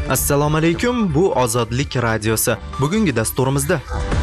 Assalomu alaykum, bu Ozodlik radiosi. Bugungi dasturimizda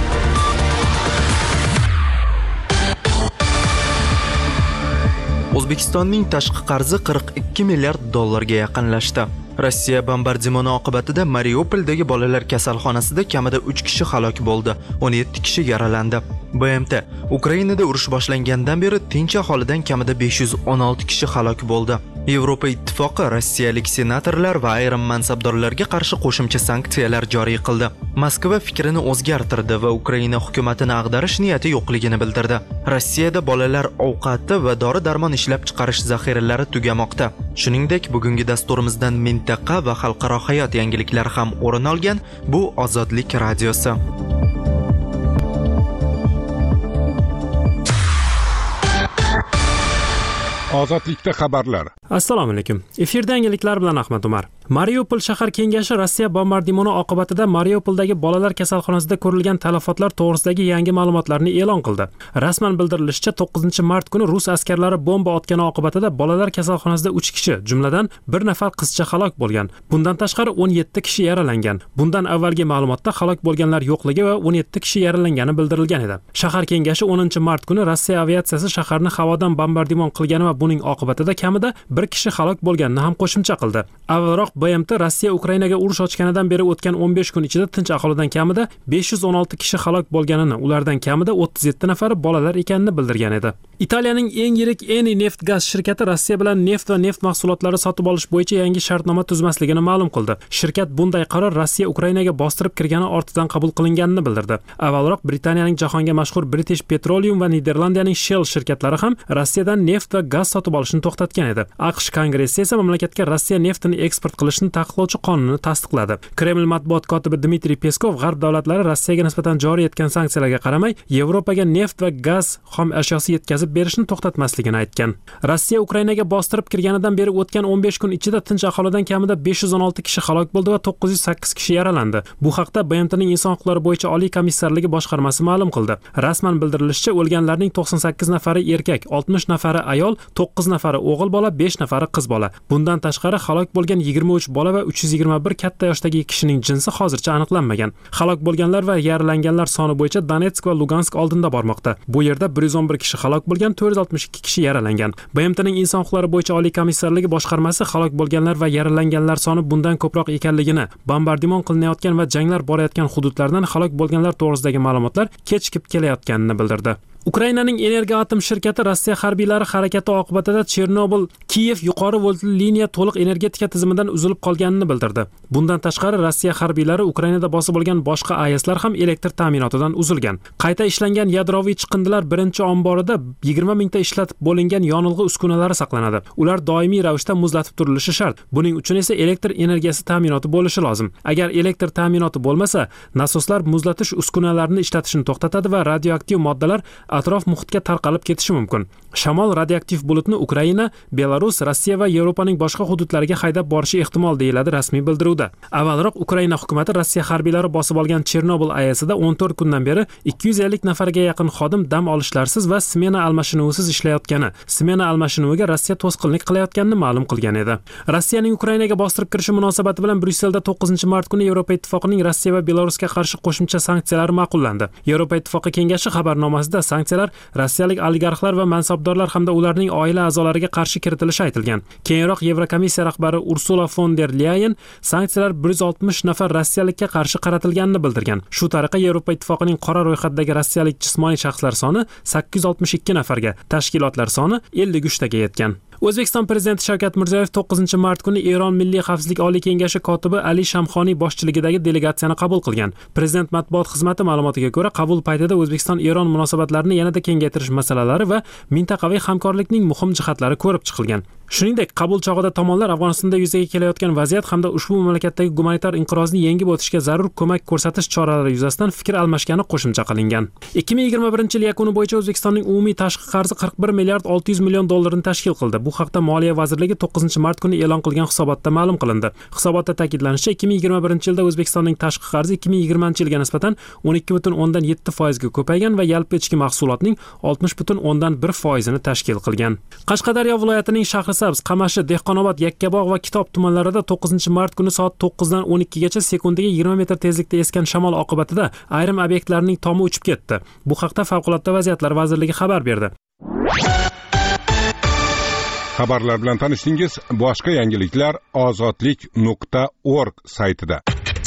O'zbekistonning tashqi qarzi 42 milliard dollarga yaqinlashdi. Rossiya bombardimoni oqibatida Mariupoldagi bolalar kasalxonasida kamida 3 kishi halok bo'ldi, 17 kishi yaralandi. BMT Ukrainada urush boshlangandan beri tinch aholidan kamida 516 kishi halok bo'ldi. Yevropa Ittifoqi rossiyalik senatorlar va ayrim mansabdorlarga qarshi qo'shimcha sanksiyalar joriy qildi. Moskva fikrini o'zgartirdi va Ukraina hukumatini ag'darish niyati yo'qligini bildirdi. Rossiyada bolalar ovqati va dori-darmon ishlab chiqarish zaxiralari tugamoqda. Shuningdek, bugungi dasturimizdan mintaqa va xalqaro hayot yangiliklari ham o'rin olgan. Bu Ozodlik radiosi. Ozodlikda xabarlar. Assalomu alaykum. Efirda yangiliklar bilan Ahmad Umar. Mariupol shahar kengashi Rossiya bombardimoni oqibatida Mariupoldagi bolalar kasalxonasida ko'rilgan talafotlar to'g'risidagi yangi ma'lumotlarni e'lon qildi. Rasman bildirilishicha 9-mart kuni rus askarlari bomba otgani oqibatida bolalar kasalxonasida 3 kishi, jumladan bir nafar qizcha halok bo'lgan. Bundan tashqari 17 kishi yaralangan. Bundan avvalgi ma'lumotda halok bo'lganlar yo'qligi va 17 kishi yaralangani bildirilgan edi. Shahar kengashi 10-mart kuni Rossiya aviatsiyasi shaharni havodan bombardimon qilgani va buning oqibatida kamida bir kishi halok bo'lganini ham qo'shimcha qildi. Avvalroq BMT Rossiya Ukrainaga urush ochganidan beri o'tgan 15 kun ichida tinch aholidan kamida 516 kishi halok bo'lganini, ulardan kamida 37 nafari bolalar ekanini bildirgan edi. Italiyaning eng yirik Eni neft gaz shirkati Rossiya bilan neft va neft mahsulotlari sotib olish bo'yicha yangi shartnoma tuzmasligini ma'lum qildi. Shirkat bunday qaror Rossiya Ukrainaga bostirib kirgani ortidan qabul qilinganini bildirdi. Avvalroq Britaniyaning jahonga mashhur British Petroleum va Niderlandiyaning Shell shirkatlari ham Rossiyadan neft va gaz sotib olishni to'xtatgan edi. AQSh Kongressi esa mamlakatga Rossiya neftini eksport qilishni taqiqlovchi qonunni tasdiqladi. Kreml matbuot kotibi Dmitriy Peskov G'arb davlatlari Rossiyaga nisbatan joriy etgan sanksiyalarga qaramay, Yevropaga neft va gaz xom ashyosi yetkazib berishni to'xtatmasligini aytgan. Rossiya Ukrainaga bostirib kirganidan beri o'tgan 15 kun ichida tinch aholidan kamida 516 kishi halok bo'ldi va 908 kishi yaralandi. Bu haqda BMTning inson huquqlari bo'yicha oliy komissarligi boshqarmasi ma'lum qildi. Rasman bildirilishicha, o'lganlarning 98 nafari erkak, 60 nafari ayol, 9 nafari o'g'il bola, 5 nafari qiz bola. Bundan tashqari halok bo'lgan 23 bola va 321 katta yoshdagi kishining jinsi hozircha aniqlanmagan. Halok bo'lganlar va yaralanganlar soni bo'yicha Donetsk va Lugansk oldinda bormoqda. Bu yerda 111 kishi halok bo'lgan, 462 kishi yaralangan. BMTning inson huquqlari bo'yicha oliy komissarligi boshqarmasi halok bo'lganlar va yaralanganlar soni bundan ko'proq ekanligini, bombardimon qilinayotgan va janglar borayotgan hududlardan halok bo'lganlar to'g'risidagi ma'lumotlar kechikib kelayotganini bildirdi. Ukrainaning Energoatom shirkati Rossiya harbiylari harakati oqibatida Chernobil, Kiyev yuqori voltli liniya to'liq energetika tizimidan uzilib qolganini bildirdi. Bundan tashqari Rossiya harbiylari Ukrainada bosib olgan boshqa AESlar ham elektr ta'minotidan uzilgan. Qayta ishlangan yadroviy chiqindilar birinchi omborida 20 mingta ishlatib bo'lingan yonilg'i uskunalari saqlanadi. Ular doimiy ravishda muzlatib turilishi shart. Buning uchun esa elektr energiyasi ta'minoti bo'lishi lozim. Agar elektr ta'minoti bo'lmasa, nasoslar muzlatish uskunalarini ishlatishni to'xtatadi va radioaktiv moddalar atrof muhitga tarqalib ketishi mumkin. Shamol radioaktiv bulutni Ukraina, Belarus, Rossiya va Yevropaning boshqa hududlariga haydab borishi ehtimol deyiladi rasmiy bildiruvda. Avvalroq Ukraina hukumatı Rossiya harbiylari bosib olgan Chernobil AESida 14 kundan beri 250 nafarga yaqin xodim dam olishlarsiz va smena almashinuvisiz ishlayotgani, smena almashinuviga Rossiya to'sqinlik qilayotganini ma'lum qilgan edi. Rossiyaning Ukrainaga bostirib kirishi munosabati bilan Bryusselda 9-mart kuni Yevropa Ittifoqining Rossiya va Belarusga qarshi qo'shimcha sanksiyalari ma'qullandi. Yevropa Ittifoqi kengashi xabarnomasida sanksiyalar rossiyalik oligarxlar va mansabdorlar hamda ularning oila a'zolariga qarshi kiritilishi aytilgan. Keyinroq Yevrokomissiya rahbari Ursula von der Leyen sanksiyalar 160 nafar rossiyalikka qarshi qaratilganini bildirgan. Shu tariqa Yevropa Ittifoqining qora ro'yxatdagi rossiyalik jismoniy shaxslar soni 862 nafarga, tashkilotlar soni 53 taga yetgan. O'zbekiston prezidenti Shavkat Mirziyoyev 9-mart kuni Eron Milliy xavfsizlik oliy kengashi kotibi Ali Shamxoniy boshchiligidagi delegatsiyani qabul qilgan. Prezident matbuot xizmati ma'lumotiga ko'ra, qabul paytida O'zbekiston-Eron munosabatlarini yanada kengaytirish masalalari va mintaqaviy hamkorlikning muhim jihatlari ko'rib chiqilgan. Shuningdek, qabul chog'ida tomonlar Afg'onistonda yuzaga kelayotgan vaziyat hamda ushbu mamlakatdagi gumanitar inqirozni yengib o'tishga zarur ko'mak ko'rsatish choralari yuzasidan fikr almashgani qo'shimcha qilingan. 2021-yil yakuni bo'yicha O'zbekistonning umumiy tashqi qarzi 41 milliard 600 million dollarni tashkil qildi. Bu haqda Moliya vazirligi 9-mart kuni e'lon qilgan hisobotda ma'lum qilindi. Hisobotda ta'kidlanishicha, 2021-yilda O'zbekistonning tashqi qarzi 2020-yilga nisbatan 12.7% ga ko'paygan va yalpi ichki mahsulotning 60.1% ni tashkil qilgan. Qashqadaryo viloyatining Shahrisabz Sarasabz, Qamashi, Dehqonobod, Yakkabog' va Kitob tumanlarida 9-mart kuni soat 9 dan 12 gacha sekundiga 20 metr tezlikda esgan shamol oqibatida ayrim obyektlarning tomi uchib ketdi. Bu haqda Favqulodda vaziyatlar vazirligi xabar berdi. Xabarlar bilan tanishdingiz. Boshqa yangiliklar ozodlik.org saytida.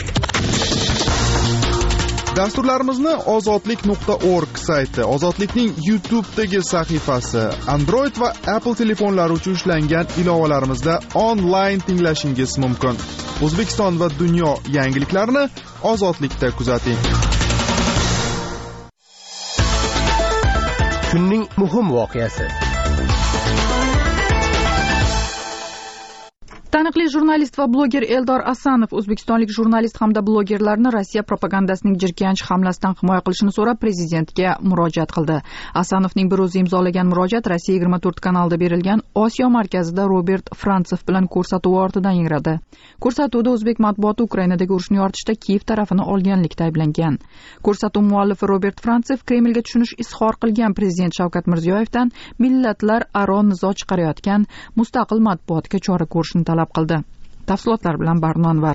Dasturlarimizni ozodlik.org sayti, Ozodlikning YouTube'dagi sahifasi, Android va Apple telefonlari uchun ishlangan ilovalarimizda onlayn tinglashingiz mumkin. O'zbekiston va dunyo yangiliklarini Ozodlikda kuzating. Kunning muhim voqeasi. Taniqli jurnalist va bloger Eldor Asanov o'zbekistonlik jurnalist hamda blogerlarni Rossiya propagandasining jirkanch hamlasidan himoya qilishini so'rab prezidentga murojaat qildi. Asanovning bir o'zi imzolagan murojaat Rossiya 24 kanalida berilgan Osiyo markazida Robert Frantsev bilan ko'rsatuv ortidan yangradi. Ko'rsatuvda o'zbek matbuoti Ukrainadagi urushni yoritishda Kiyev tarafini olganlikda ayblangan. Ko'rsatuv muallifi Robert Frantsev Kremlga tushunish izhor qilgan prezident Shavkat Mirziyoyevdan millatlar aro nizo chiqarayotgan mustaqil matbuotga chora ko'rishni talab qildi. Tafsilotlar bilan Barnonvar.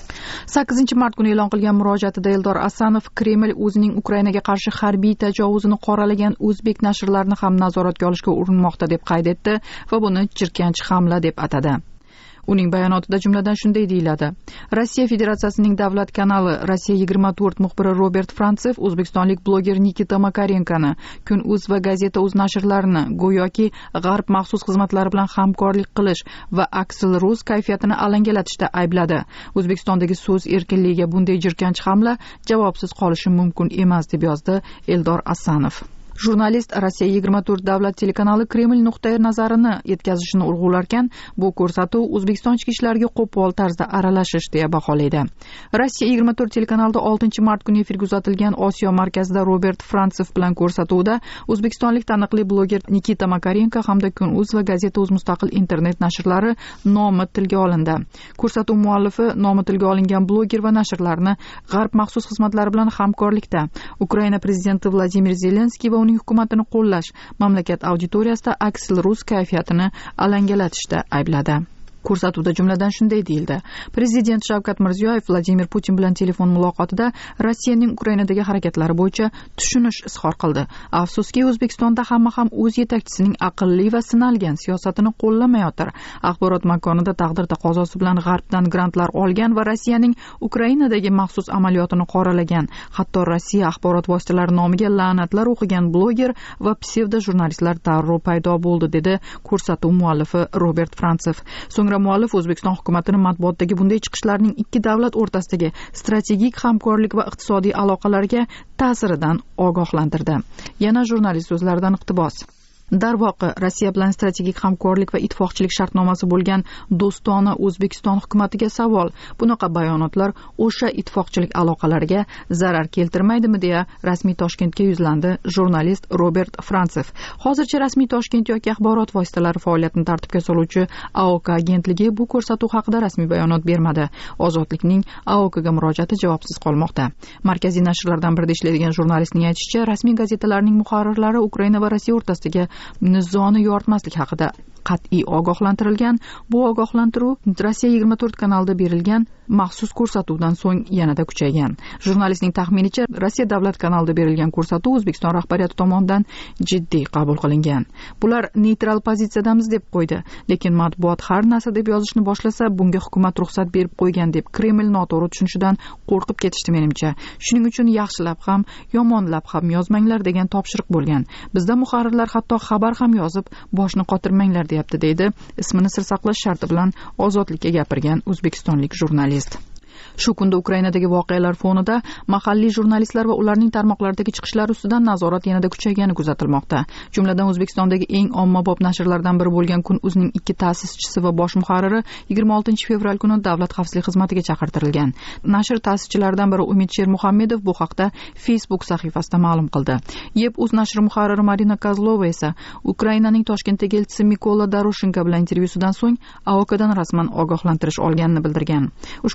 8-mart kuni e'lon qilgan murojaatida Eldor Asanov Kreml o'zining Ukrainaga qarshi harbiy tajovuzini qoralagan o'zbek nashrlarini ham nazoratga olishga urinmoqda deb qayd etdi va buni jirkanch hamla deb atadi. Uning bayonotida jumladan shunday deyiladi: Rossiya Federatsiyasining davlat kanali Rossiya 24 muxbiri Robert Frantsev o'zbekistonlik bloger Nikita Makarenkani, Kun.uz va Gazeta.uz nashrlarini go'yoki G'arb maxsus xizmatlari bilan hamkorlik qilish va Aksil.Rus kayfiyatini alangalatishda aybladi. O'zbekistondagi so'z erkinligiga bunday jirkanch hamla javobsiz qolishi mumkin emas deb yozdi Eldor Asanov. Jurnalist Rossiya 24 davlat telekanali Kreml nuqtai nazarini yetkazishini urg'ularkan, bu ko'rsatuv O'zbekiston ichki ishlariga qo'pol tarzda aralashish deya baholaydi. Rossiya 24 telekanalida 6-mart kuni efirga uzatilgan Osiyo markazida Robert Frantsev bilan ko'rsatuvda o'zbekistonlik taniqli bloger Nikita Makarenko hamda Kun.uz va Gazeta.uz mustaqil internet nashrlari nomi tilga olindi. Ko'rsatuv muallifi nomi tilga olingan bloger va nashrlarni G'arb maxsus xizmatlari bilan hamkorlikda Ukraina prezidenti Vladimir Zelenskiy va uning hukumatini qo'llash, mamlakat auditoriyasida Aksil.Rus kayfiyatini alangalatishda aybladi. Ko'rsatuvda jumladan shunday deyildi: Prezident Shavkat Mirziyoyev Vladimir Putin bilan telefon muloqotida Rossiyaning Ukrainadagi harakatlari bo'yicha tushunish izhor qildi. Afsuski, O'zbekistonda hamma ham o'z yetakchisining aqlli va sinalgan siyosatini qo'llamayotir. Axborot makonida taqdir taqozosi bilan G'arbdan grantlar olgan va Rossiyaning Ukrainadagi maxsus amaliyotini qoralagan, hatto Rossiya axborot vositalari nomiga la'natlar o'qigan bloger va psevdo jurnalistlar darrov paydo bo'ldi, dedi ko'rsatuv muallifi Robert Frantsev. So'ngra muallif O'zbekiston hukumatining matbuotdagi bunday chiqishlarning ikki davlat o'rtasidagi strategik hamkorlik va iqtisodiy aloqalarga ta'siridan ogohlantirdi. Yana jurnalist so'zlaridan iqtibos: Darvoqe, Rossiya bilan strategik hamkorlik va ittifoqchilik shartnomasi bo'lgan do'stona O'zbekiston hukumatiga savol. Bunaqa bayonotlar o'sha ittifoqchilik aloqalariga zarar keltirmaydimi, deya rasmiy Toshkentga yuzlandi jurnalist Robert Frantsev. Hozircha rasmiy Toshkent yoki axborot vositalari faoliyatini tartibga soluvchi AOK agentligi bu ko'rsatuv haqida rasmiy bayonot bermadi. Ozodlikning AOKga murojaati javobsiz qolmoqda. Markaziy nashrlardan birida ishlaydigan jurnalistning aytishicha, rasmiy gazetalarning muharrirlari Ukraina va Rossiya o'rtasidagi nizoni yoritmaslik haqida qat'iy ogohlantirilgan. Bu ogohlantiruv Rossiya 24 kanalida berilgan maxsus ko'rsatuvdan so'ng yanada kuchaygan. Jurnalistning taxminicha, Rossiya davlat kanalida berilgan ko'rsatuv O'zbekiston rahbariyati tomonidan jiddiy qabul qilingan. Bular neytral pozitsiyadamiz deb qo'ydi, lekin matbuot har narsa deb yozishni boshlasa, bunga hukumat ruxsat berib qo'ygan deb Kreml noto'g'ri tushunishidan qo'rqib ketishdi menimcha. Shuning uchun yaxshilab ham, yomonlab ham yozmanglar degan topshiriq bo'lgan. Bizda muharrirlar hatto xabar ham yozib, boshni qotirmanglar deyapti, deydi ismini sir saqlash sharti bilan ozodlikka gapirgan o'zbekistonlik jurnalist. Shu kunda Ukrainadagi voqealar fonida mahalliy jurnalistlar va ularning tarmoqlardagi chiqishlar ustidan nazorat yanada kuchaygani kuzatilmoqda. Jumladan O'zbekistondagi eng ommabop nashrlardan biri bo'lgan Kun.uzning 2 ta'sischisi va bosh muharriri 26 fevral kuni davlat xavfsizlik xizmatiga chaqirtirilgan. Nashr ta'sischilaridan biri Umid Shermuhammedov bu haqda Facebook sahifasida ma'lum qildi. Yeb.uz nashri muharriri Marina Kozlova esa Ukrainaning Toshkentdagi elchisi Mikola Doroshenko bilan intervyusidan so'ng AOKdan rasman ogohlantirish olganini bildirgan. Ushbu ogohlantirish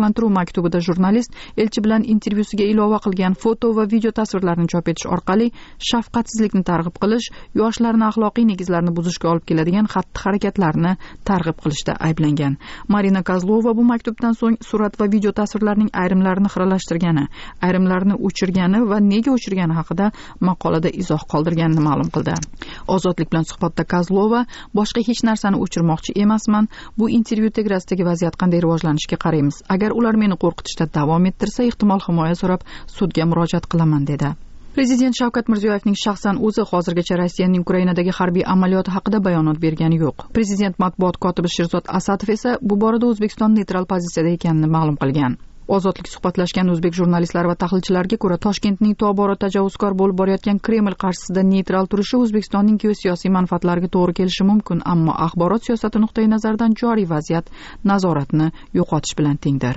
ogohlantiruv maktubida jurnalist elchi bilan intervyusiga ilova qilgan foto va video tasvirlarni chop etish orqali shafqatsizlikni targ'ib qilish, yoshlarni axloqiy negizlarni buzishga olib keladigan xatti-harakatlarni targ'ib qilishda ayblangan. Marina Kozlova bu maktubdan so'ng surat va video tasvirlarning ayrimlarini xiralashtirgani, ayrimlarini o'chirgani va nega o'chirgani haqida maqolada izoh qoldirganini ma'lum qildi. Ozodlik bilan suhbatda Kozlova boshqa hech narsani o'chirmoqchi emasman. Bu intervyu tegrasidagi vaziyat qanday rivojlanishiga qaraymiz. Agar ular meni qo'rqitishda davom ettirsa, ehtimol himoya so'rab sudga murojaat qilaman dedi. Prezident Shavkat Mirziyoyevning shaxsan o'zi hozirgacha Rossiyaning Ukrainadagi harbiy amaliyoti haqida bayonot bergani yo'q. Prezident matbuot kotibi Sherzod Asatov esa bu borada O'zbekiston neytral pozitsiyada ekanini ma'lum qilgan. Ozodlik suhbatlashgan o'zbek jurnalistlari va tahlilchilarga ko'ra, Toshkentning tobora tajovuzkor bo'lib borayotgan Kreml qarshisida neytral turishi O'zbekistonning geosiyosiy manfaatlariga to'g'ri kelishi mumkin, ammo axborot siyosati nuqtai nazaridan joriy vaziyat nazoratni yo'qotish bilan tengdir.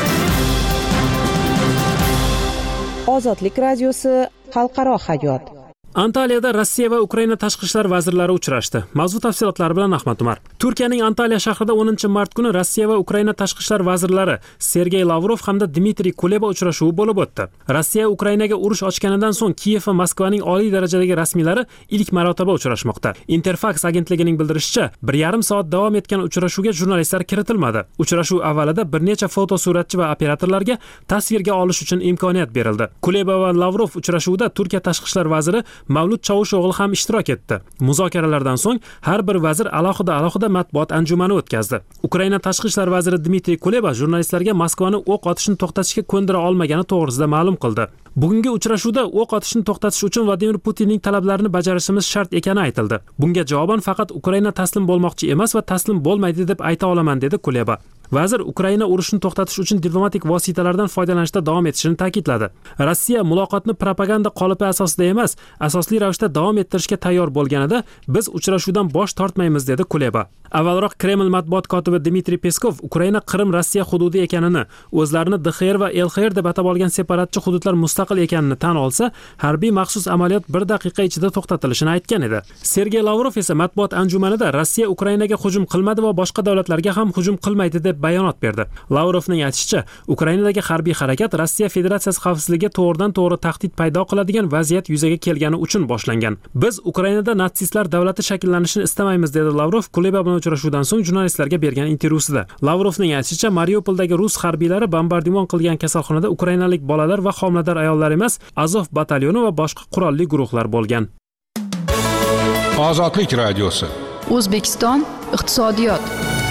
Ozodlik radiosi xalqaro hayot. Antaliyada Rossiya va Ukraina tashqi ishlar vazirlari uchrashdi. Mavzu tafsilotlari bilan Ahmad Umar. Turkiyaning Antaliya shahrida 10-mart kuni Rossiya va Ukraina tashqi ishlar vazirlari Sergey Lavrov hamda Dmitriy Kuleba uchrashuvi bo'lib o'tdi. Rossiya Ukrainaga urush ochganidan so'ng Kiyev va Moskvaning oliy darajadagi rasmiylari ilk marotaba uchrashmoqda. Interfax agentligining bildirishicha, 1,5 soat davom etgan uchrashuvga jurnalistlar kiritilmadi. Uchrashuv avvalida bir necha fotosuratchi va operatorlarga tasvirga olish uchun imkoniyat berildi. Kuleba va Lavrov uchrashuvida Turkiya tashqi ishlar vaziri Mavlud Chavusho'g'li ham ishtirok etdi. Muzokaralardan so'ng har bir vazir alohida matbuot anjumani o'tkazdi. Ukraina tashqi ishlar vaziri Dmitriy Kuleba jurnalistlarga Moskvani o'q otishni to'xtatishga ko'ndira olmagani to'g'risida ma'lum qildi. Bugungi uchrashuvda o'q otishni to'xtatish uchun Vladimir Putinning talablarini bajarishimiz shart ekani aytildi. Bunga javoban faqat Ukraina taslim bo'lmoqchi emas va taslim bo'lmaydi deb ayta olaman, dedi Kuleba. Vazir Ukraina urushni to'xtatish uchun diplomatik vositalardan foydalanishda davom etishini ta'kidladi. Rossiya muloqotni propaganda qolipi asosida emas, asosli ravishda davom ettirishga tayyor bo'lganida biz uchrashuvdan bosh tortmaymiz, dedi Kuleba. Avvalroq Kreml matbuot kotibi Dmitriy Peskov Ukraina Qrim Rossiya hududi ekanini, o'zlarini DXR va LXR deb atab olgan separatchi hududlar mustaqil ekanini tan olsa, harbiy maxsus amaliyot 1 daqiqa ichida to'xtatilishini aytgan edi. Sergey Lavrov esa matbuot anjumanida Rossiya Ukrainaga hujum qilmadi va boshqa davlatlarga ham hujum qilmaydi deb bayonot berdi. Lavrovning aytishicha, Ukrainadagi harbiy harakat Rossiya Federatsiyasi xavfsizligiga to'g'ridan-to'g'ri tahdid paydo qiladigan vaziyat yuzaga kelgani uchun boshlangan. Biz Ukrainada natsistlar davlati shakllanishini istamaymiz, dedi Lavrov Kuleba bilan uchrashuvdan so'ng jurnalistlarga bergan intervyusida. Lavrovning aytishicha, Mariupoldagi rus harbiylari bombardimon qilgan kasalxonada ukrainalik bolalar va homilador ayollar emas, Azov batalyoni va boshqa qurolli guruhlar bo'lgan. Ozodlik radiosi. O'zbekiston iqtisodiyot.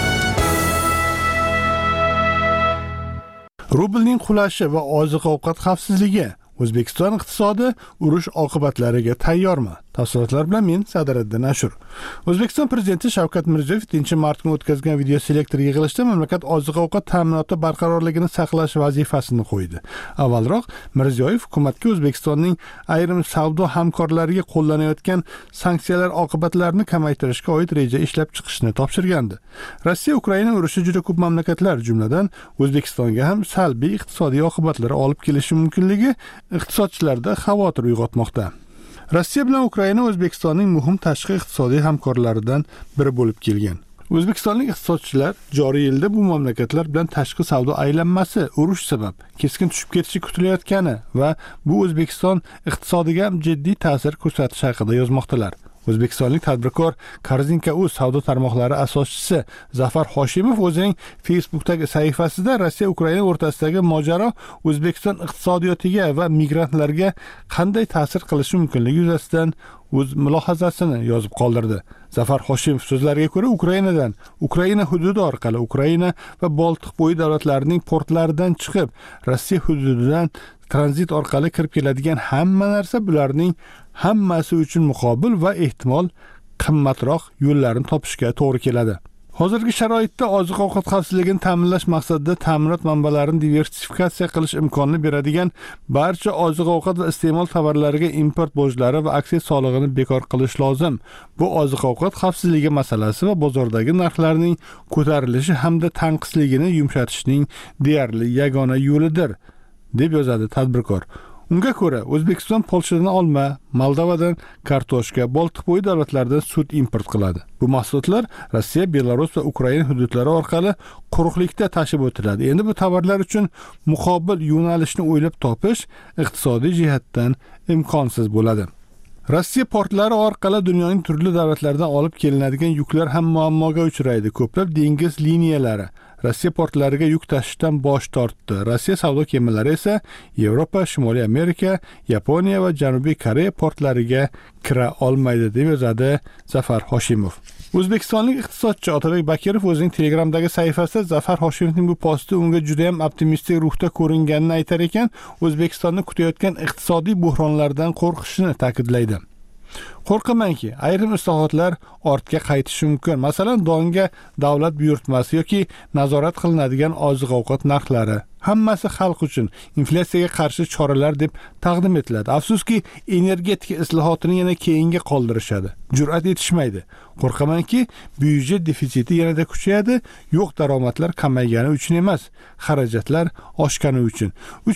Rublning qulashi va oziq-ovqat xavfsizligi. O'zbekiston iqtisodi urush oqibatlariga tayyormi? Tafsilotlar bilan men Sadiriddin Ashur. O'zbekiston prezidenti Shavkat Mirziyoyev 10-mart kuni o'tkazgan video selektor yig'ilishida mamlakat oziq-ovqat ta'minoti barqarorligini saqlash vazifasini qo'ydi. Avvalroq Mirziyoyev hukumatga O'zbekistonning ayrim savdo hamkorlariga qo'llanayotgan sanksiyalar oqibatlarini kamaytirishga oid reja ishlab chiqishni topshirgandi. Rossiya Ukraina urushi juda ko'p mamlakatlar, jumladan O'zbekistonga ham salbiy iqtisodiy oqibatlar olib kelishi mumkinligi iqtisodchilarda xavotir uyg'otmoqda. Rossiya bilan Ukraina O'zbekistonning muhim tashqi iqtisodiy hamkorlaridan biri bo'lib kelgan. O'zbekistonlik iqtisodchilar joriy yilda bu mamlakatlar bilan tashqi savdo aylanmasi urush sabab keskin tushib ketishi kutilayotgani va bu O'zbekiston iqtisodiga ham jiddiy ta'sir ko'rsatishi haqida yozmoqdalar. O'zbekistonlik tadbirkor Korzinka.uz savdo tarmoqlari asoschisi Zafar Hoshimov o'zining Facebook'dagi sahifasida Rossiya Ukraina o'rtasidagi mojaro O'zbekiston iqtisodiyotiga va migrantlarga qanday ta'sir qilishi mumkinligi yuzasidan o'z mulohazasini yozib qoldirdi. Zafar Hoshimov so'zlariga ko'ra, Ukraina hududi orqali Ukraina va Boltiq bo'yi davlatlarining portlaridan chiqib, Rossiya hududidan tranzit orqali kirib keladigan hamma narsa bularning hammasi uchun muqobil va ehtimol qimmatroq yo'llarni topishga to'g'ri keladi. Hozirgi sharoitda oziq-ovqat xavfsizligini ta'minlash maqsadida ta'minot manbalarini diversifikatsiya qilish imkonini beradigan barcha oziq-ovqat va iste'mol tovarlariga import bojlari va aksiz solig'ini bekor qilish lozim. Bu oziq-ovqat xavfsizligi masalasi va bozordagi narxlarning ko'tarilishi hamda tanqisligini yumshatishning deyarli yagona yo'lidir, deb yozadi tadbirkor. Unga ko'ra, O'zbekiston Polshadan olma, Moldovadan kartoshka, Boltiqbo'yi davlatlaridan sut import qiladi. Bu mahsulotlar Rossiya, Belarus va Ukraina hududlari orqali quruqlikda tashib o'tiladi. Endi bu tovarlar uchun muqobil yo'nalishni o'ylab topish iqtisodiy jihatdan imkonsiz bo'ladi. Rossiya portlari orqali dunyoning turli davlatlaridan olib kelinadigan yuklar ham muammoga uchraydi. Ko'plab dengiz liniyalari Rossiya portlariga yuk tashishdan bosh tortdi. Rossiya savdo kemalari esa Yevropa, Shimoliy Amerika, Yaponiya va Janubiy Koreya portlariga kira olmaydi, deb yozadi Zafar Hoshimov. O'zbekistonlik iqtisodchi Otabek Bakirov o'zining Telegramdagi sahifasida Zafar Hoshimovning bu posti unga juda ham optimistik ruhda ko'ringanini aytar ekan, O'zbekistonni kutayotgan iqtisodiy buhronlardan qo'rqishini ta'kidlaydi. Qo'rqamanki, ayrim islohotlar ortga qaytishi mumkin. Masalan, donga davlat buyurtmasi yoki nazorat qilinadigan oziq-ovqat narxlari hammasi xalq uchun inflyatsiyaga qarshi choralar deb taqdim etiladi. Afsuski, energetika islohotini yana keyinga qoldirishadi. Jur'at etishmaydi. Qo'rqamanki, byudjet defitsiti yanada kuchayadi, yo'q daromadlar kamaygani uchun emas, xarajatlar oshgani uchun.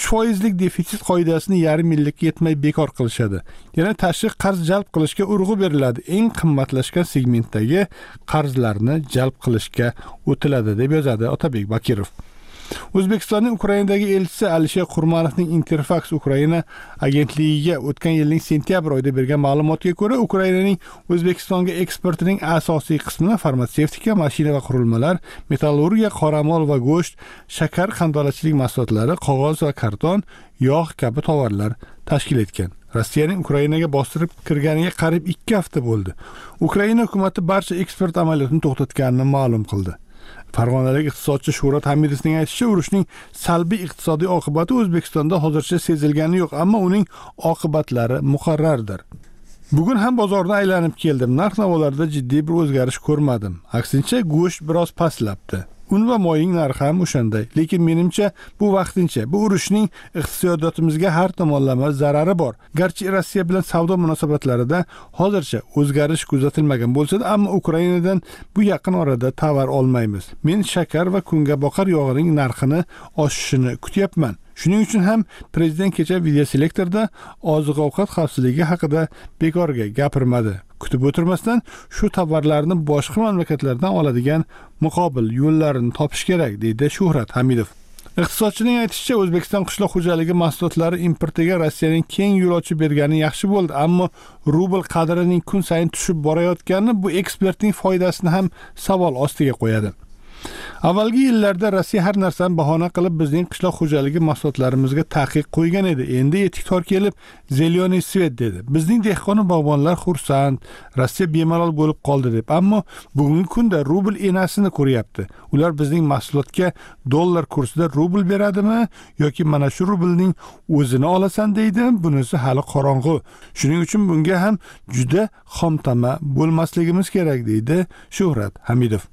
3% defitsit qoidasini yarim yillikka yetmay bekor qilishadi. Yana tashqi qarz jalb qilishga urg'u beriladi. Eng qimmatlashgan segmentdagi qarzlarni jalb qilishga o'tiladi, deb yozadi Otabek Bakirov. O'zbekistonning Ukrainadagi elchisi Alisher Qurmanovning Interfax Ukraina agentligiga o'tgan yilning sentyabr oyida bergan ma'lumotga ko'ra, Ukrainaning O'zbekistonga eksportining asosiy qismini farmatsevtika, mashina va qurilmalar, metallurgiya, qoramol va go'sht, shakar, qandolatchilik mahsulotlari, qog'oz va karton, yog' kabi tovarlar tashkil etgan. Rossiyaning Ukrainaga bostirib kirganiga qariyb 2 hafta bo'ldi. Ukraina hukumatı barcha eksport amaliyotini to'xtatganini ma'lum qildi. Farg'onalik iqtisodchi Shuhrat Hamidovning aytishicha, urushning salbiy iqtisodiy oqibati O'zbekistonda hozircha sezilgani yo'q, ammo uning oqibatlari muqarrardir. Bugun ham bozorni aylanib keldim. Narx-navolarda jiddiy bir o'zgarish ko'rmadim. Aksincha, go'sht biroz pastlabdi. Un va moyning narxi ham o'shanday. Lekin menimcha bu vaqtincha. Bu urushning iqtisodiyotimizga har tomonlama zarari bor. Garchi Rossiya bilan savdo munosabatlarida hozircha o'zgarish kuzatilmagan bo'lsa-da, ammo Ukrainadan bu yaqin orada tovar olmaymiz. Men shakar va kungaboqar yog'ining narxini oshishini kutyapman. Shuning uchun ham prezident kecha videoselektorda oziq-ovqat xavfsizligi haqida bekorga gapirmadi. Kutib o'tirmasdan shu tovarlarni boshqa mamlakatlardan oladigan muqobil yo'llarini topish kerak, deydi Shuhrat Hamidov. Iqtisodchining aytishicha, O'zbekiston qishloq xo'jaligi mahsulotlari importiga Rossiyaning keng yo'l ochib bergani yaxshi bo'ldi, ammo rubl qadrining kun sayin tushib borayotgani bu ekspertning foydasini ham savol ostiga qo'yadi. Avvalgi yillarda Rossiya har narsani bahona qilib bizning qishloq xo'jaligi mahsulotlarimizga taqiq qo'ygan edi. Endi etik tor kelib, "Zeleniy svet" dedi. Bizning dehqon bog'bonlar xursand, Rossiya bemalol bo'lib qoldi deb. Ammo bugungi kunda rubl enasini ko'ryapti. Ular bizning mahsulotga dollar kursida rubl beradimi yoki mana shu rublning o'zini olasan deydi? Bunisi hali qorong'u. Shuning uchun bunga ham juda xomtama bo'lmasligimiz kerak, deydi Shuhrat Hamidov.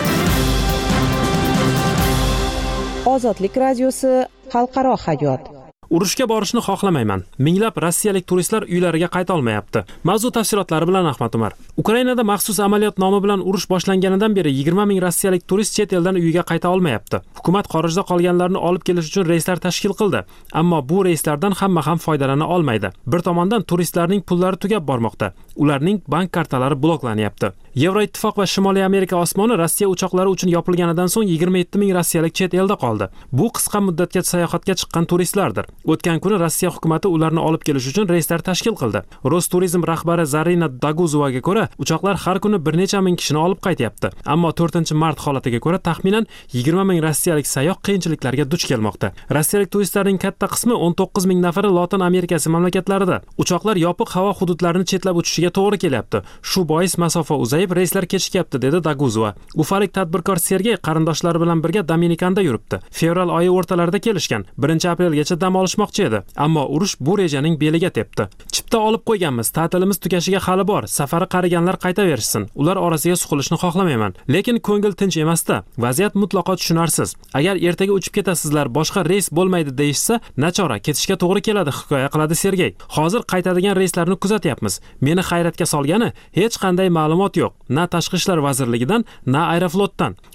Ozodlik radiosi xalqaro hayot. Urushga borishni xohlamayman. Minglab rossiyalik turistlar uylariga qayta olmayapti. Mavzu tafsilotlari bilan Ahmad Umar. Ukrainada maxsus amaliyot nomi bilan urush boshlanganidan beri 20 ming rossiyalik turist chet eldan uyiga qayta olmayapti. Hukumat xorijda qolganlarni olib kelish uchun reyslar tashkil qildi, ammo bu reyslardan hamma ham foydalana olmaydi. Bir tomondan turistlarning pullari tugab bormoqda. Ularning bank kartalari bloklanyapti. Yevroittifoq va Shimoliy Amerika osmoni Rossiya uchoqlari uchun yopilganidan so'ng 27 ming rossiyalik chet elda qoldi. Bu qisqa muddatga sayohatga chiqqan turistlardir. O'tgan kuni Rossiya hukumatı ularni olib kelish uchun reyslar tashkil qildi. Rosturizm rahbari Zarina Daguzovaga ko'ra, uchoqlar har kuni bir necha ming kishini olib qaytyapti. Ammo 4-mart holatiga ko'ra taxminan 20 ming rossiyalik sayyoh qiyinchiliklarga duch kelmoqda. Rossiyalik turistlarning katta qismi 19 ming nafari Lotin Amerikasi mamlakatlarida. Uchoqlar yopiq havo hududlarini chetlab uchishiga to'g'ri kelyapti. Shu bois masofa uzayib, reyslar kechikyapti, dedi Daguzova. Ufalik tadbirkor Sergey qarindoshlari bilan birga Dominikanda yuribdi. Fevral oyi o'rtalarida kelishgan. 1-aprelgacha dam olishmoqchi edi. Ammo urush bu rejaning beliga tepdi. Chipta olib qo'yganmiz, ta'tilimiz tugashiga hali bor. Safari qariganlar qaytaverishsin. Ular orasiga suqilishni xohlamayman. Lekin ko'ngil tinch emas-da. Vaziyat mutlaqo tushunarsiz. Agar ertaga uchib ketasizlar, boshqa reys bo'lmaydi deyishsa, nachora ketishga to'g'ri keladi, hikoya qiladi Sergey. Hozir qaytadigan reyslarni kuzatyapmiz. Meni hayratga solgani, hech qanday ma'lumot yo'q. Na Tashqi ishlar vazirligidan, na Aeroflotdan.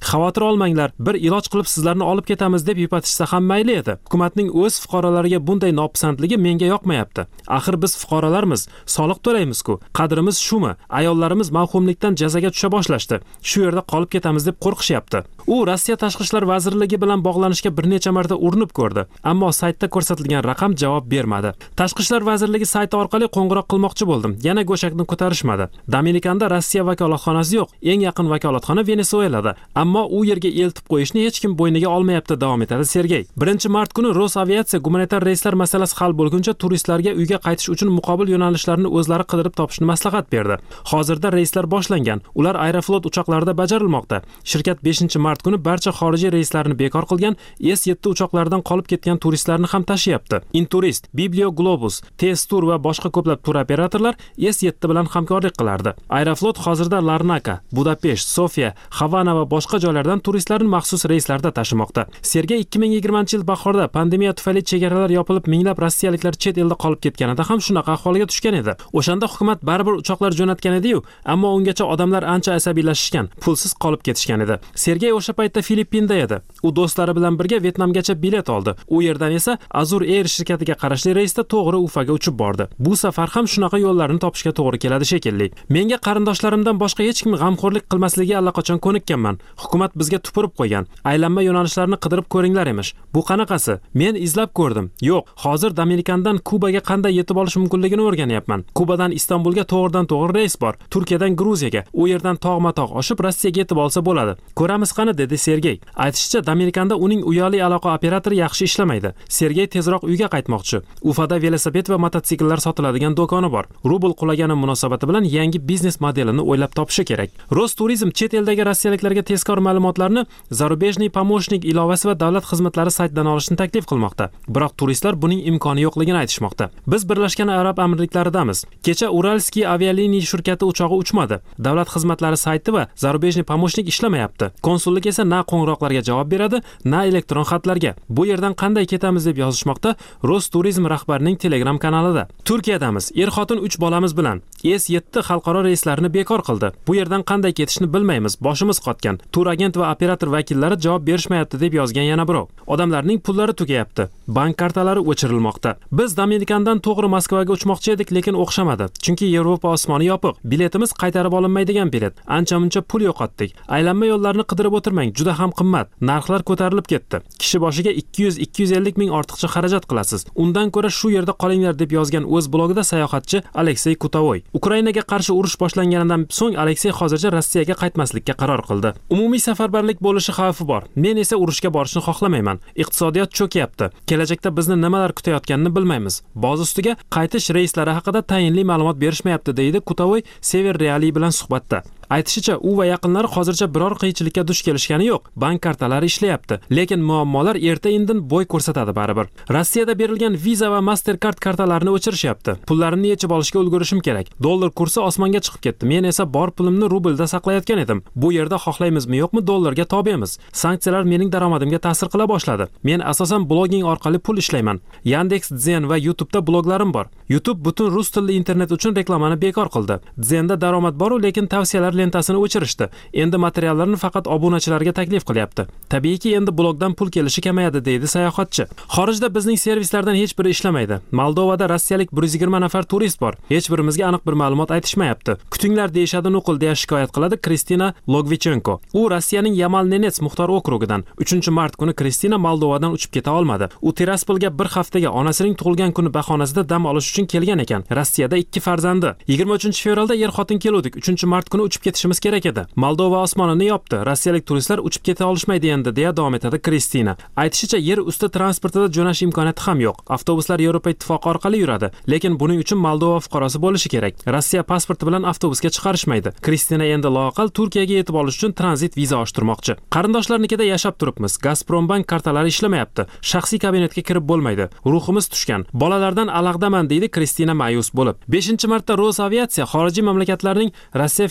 xavotir olmanglar, bir iloj qilib sizlarni olib ketamiz deb yupatishsa ham mayli edi. Hukumatning o'z fuqarolariga bunday nopisandligi menga yoqmayapti. Axir biz fuqarolarmiz, soliq to'laymiz-ku. Qadrimiz shumi? Ayollarimiz mavhumlikdan jazaga tusha boshlashdi. Shu yerda qolib ketamiz deb qo'rqishyapti. U Rossiya Tashqi ishlar vazirligi bilan bog'lanishga bir necha marta urinib ko'rdi, ammo saytda ko'rsatilgan raqam javob bermadi. Tashqi ishlar vazirligi sayti orqali qo'ng'iroq qilmoqchi bo'ldim. Yana go'shakni ko'tarishmadi. Dominikanda Rossiya vakolatxonasi yo'q. Eng yaqin vakolatxona Venesuelada. Ammo u yerga eltib qo'yishni hech kim bo'yniga olmayapti, davom etadi Sergey. 1-mart kuni Rosaviatsiya gumanitar reyslar masalasi hal bo'lguncha turistlarga uyga qaytish uchun muqobil yo'nalishlarni o'zlari qidirib topishni maslahat berdi. Hozirda reyslar boshlangan. Ular Aeroflot uchoqlarida bajarilmoqda. Shirkat 5-mart kuni barcha xorijiy reyslarni bekor qilgan, S7 uchoqlaridan qolib ketgan turistlarni ham tashyapti. Inturist, Biblio Globus, T-Tour va boshqa ko'plab tur operatorlar S7 bilan hamkorlik qilardi. Aeroflot hozirda Larnaka, Budapesht, Sofiya, Havana va boshqa joylardan turistlarni maxsus reyslarda tashimoqda. Sergey 2020-yil bahorda pandemiya tufayli chegaralar yopilib, minglab rossiyaliklar chet elda qolib ketganida ham shunaqa ahvolga tushgan edi. O'shanda hukumat baribir uchoqlar jo'natgan edi-yu, ammo ungacha odamlar ancha asabiylashishgan, pulsiz qolib ketishgan edi. Sergey o'sha paytda Filippinda edi. U do'stlari bilan birga Vyetnamgacha bilet oldi. U yerdan esa Azur Air shirkatiga qarashli reysda to'g'ri Ufaga uchib bordi. Bu safar ham shunaqa yo'llarni topishga to'g'ri keladi shekilli. Menga qarindoshlarimdan boshqa hech kim g'amxo'rlik qilmasligi allaqachon ko'nikkanman. Hukumat bizga tupurib qo'ygan. Aylanma yo'nalishlarni qidirib ko'ringlar emish. Bu qanaqasi? Men izlab ko'rdim. Yo'q, hozir Dominikandan Kubaga qanday yetib olish mumkinligini o'rganyapman. Kubadan Istanbulga to'g'ridan-to'g'ri reys bor. Turkiyadan Gruziyaga, u yerdan tog'ma-tog' oshib Rossiyaga yetib olsa bo'ladi. Ko'ramiz qani, dedi Sergey. Aytishicha, Dominikanda uning uyali aloqa operatori yaxshi ishlamaydi. Sergey tezroq uyga qaytmoqchi. Ufada velosiped va mototsikllar sotiladigan do'koni bor. Rubl qulagani munosabati bilan yangi biznes modelini o'ylab topishi kerak. Rosturizm chet eldagi rossiyaliklarga tezkor ma'lumotlarni Zarubejniy Pomoshnik ilovasi va davlat xizmatlari saytidan olishni taklif qilmoqda. Biroq turistlar buning imkoni yo'qligini aytishmoqda. Biz Birlashgan Arab Amirliklaridamiz. Kecha Uralskiy avialiniya shirkati uchog'i uchmadi. Davlat xizmatlari sayti va Zarubejniy Pomoshnik ishlamayapti. Konsullik esa na qo'ng'iroqlarga javob beradi, na elektron xatlarga. Bu yerdan qanday ketamiz deb yozishmoqda Rosturizm rahbarining Telegram kanalida. Turkiyadamiz. Er-xotin 3 bolamiz bilan S7 xalqaro reyslarini bekor qildi. Bu yerdan qanday ketishni bilmaymiz, boshimiz qotgan. Tur agent va operator vakillari javob berishmayapti deb yozgan yana birov. Odamlarning pullari tugayapti. Bank kartalari o'chirilmoqda. Biz Dominikandan to'g'ri Moskvaga uchmoqchi edik, lekin o'xshamadi. Chunki Yevropa osmoni yopiq. Biletimiz qaytarib olinmaydigan bilet. Ancha-muncha pul yo'qotdik. Aylanma yo'llarni qidirib o'tirmang, juda ham qimmat. Narxlar ko'tarilib ketdi. Kishi boshiga 200-250 ming ortiqcha xarajat qilasiz. Undan ko'ra shu yerda qolinglar deb yozgan o'z blogida sayohatchi Aleksey Kutavoy. Ukrainaga qarshi urush boshlanganidan so'ng Aleksey hozircha Rossiyaga qaytmaslikka qaror qildi. Umumiy safarbarlik bo'lishi xavfi bor. Men esa urushga borishni xohlamayman. Iqtisodiyot cho'kyapti. Kelajakda bizni nimalar kutayotganini bilmaymiz. Boz ustiga qaytish reyslari haqida tayinli ma'lumot berishmayapti, deydi Kutavoy Sever Reali bilan suhbatda. Aytishicha, u va yaqinlari hozircha biror qiyinchilikka duch kelishgani yo'q. Bank kartalari ishlayapti, lekin muammolar erta-indin bo'y ko'rsatadi baribir. Rossiyada berilgan Visa va Mastercard kartalarini o'chirishyapti. Pullarimni yechib olishga ulgurishim kerak. Dollar kursi osmonga chiqib ketdi. Men esa bor pulimni rublda saqlayotgan edim. Bu yerda xohlaymizmi yo'qmi dollarga tobemiz. Sanksiyalar mening daromadimga ta'sir qila boshladi. Men asosan blogging orqali pul ishlayman. Yandex.Dzен va YouTube'da bloglarim bor. YouTube butun rus tilli internet uchun reklamani bekor qildi. Dzenda daromad bor, lekin tavsiyalar lentasini o'chirishdi. Endi materiallarni faqat obunachilarga taklif qilyapti. Tabiiyki endi blogdan pul kelishi kamayadi, deydi sayohatchi. Xorijda bizning servislardan hech biri ishlamaydi. Moldovada rossiyalik 120 nafar turist bor. Hech birimizga aniq bir ma'lumot aytishmayapti. Kutinglar deyishadi nuqul, deya shikoyat qiladi Kristina Logvichenko. U Rossiyaning Yamal-Nenets muxtor okrugidan. 3-mart kuni Kristina Moldovadan uchib keta olmadi. U Tiraspolga bir haftaga onasining tug'ilgan kuni bahonasida dam olish uchun kelgan ekan. Rossiyada 2 farzandi. 23-fevralda er-xotin keluvdik. 3-mart kuni uchib ketishimiz kerak edi. Moldova osmonini yopdi. Rossiyalik turistlar uchib keta olishmaydi endi, deya davom etadi Kristina. Aytishicha, yer usti transportida jo'nash imkoniyati ham yo'q. Avtobuslar Yevropa ittifoqi orqali yuradi, lekin buning uchun Moldova fuqarosi bo'lishi kerak. Rossiya pasporti bilan avtobusga chiqarishmaydi. Kristina endi loaqal Turkiyaga yetib olish uchun tranzit viza ochtirmoqchi. Qarindoshlarnikida yashab turibmiz. Gazprombank kartalari ishlamayapti. Shaxsiy kabinetga kirib bo'lmaydi. Ruhimiz tushgan. Bolalardan alag'daman, deydi Kristina ma'yus bo'lib. 5-martda Rosaviatsiya xorijiy mamlakatlarning Rossiya Federatsiyasi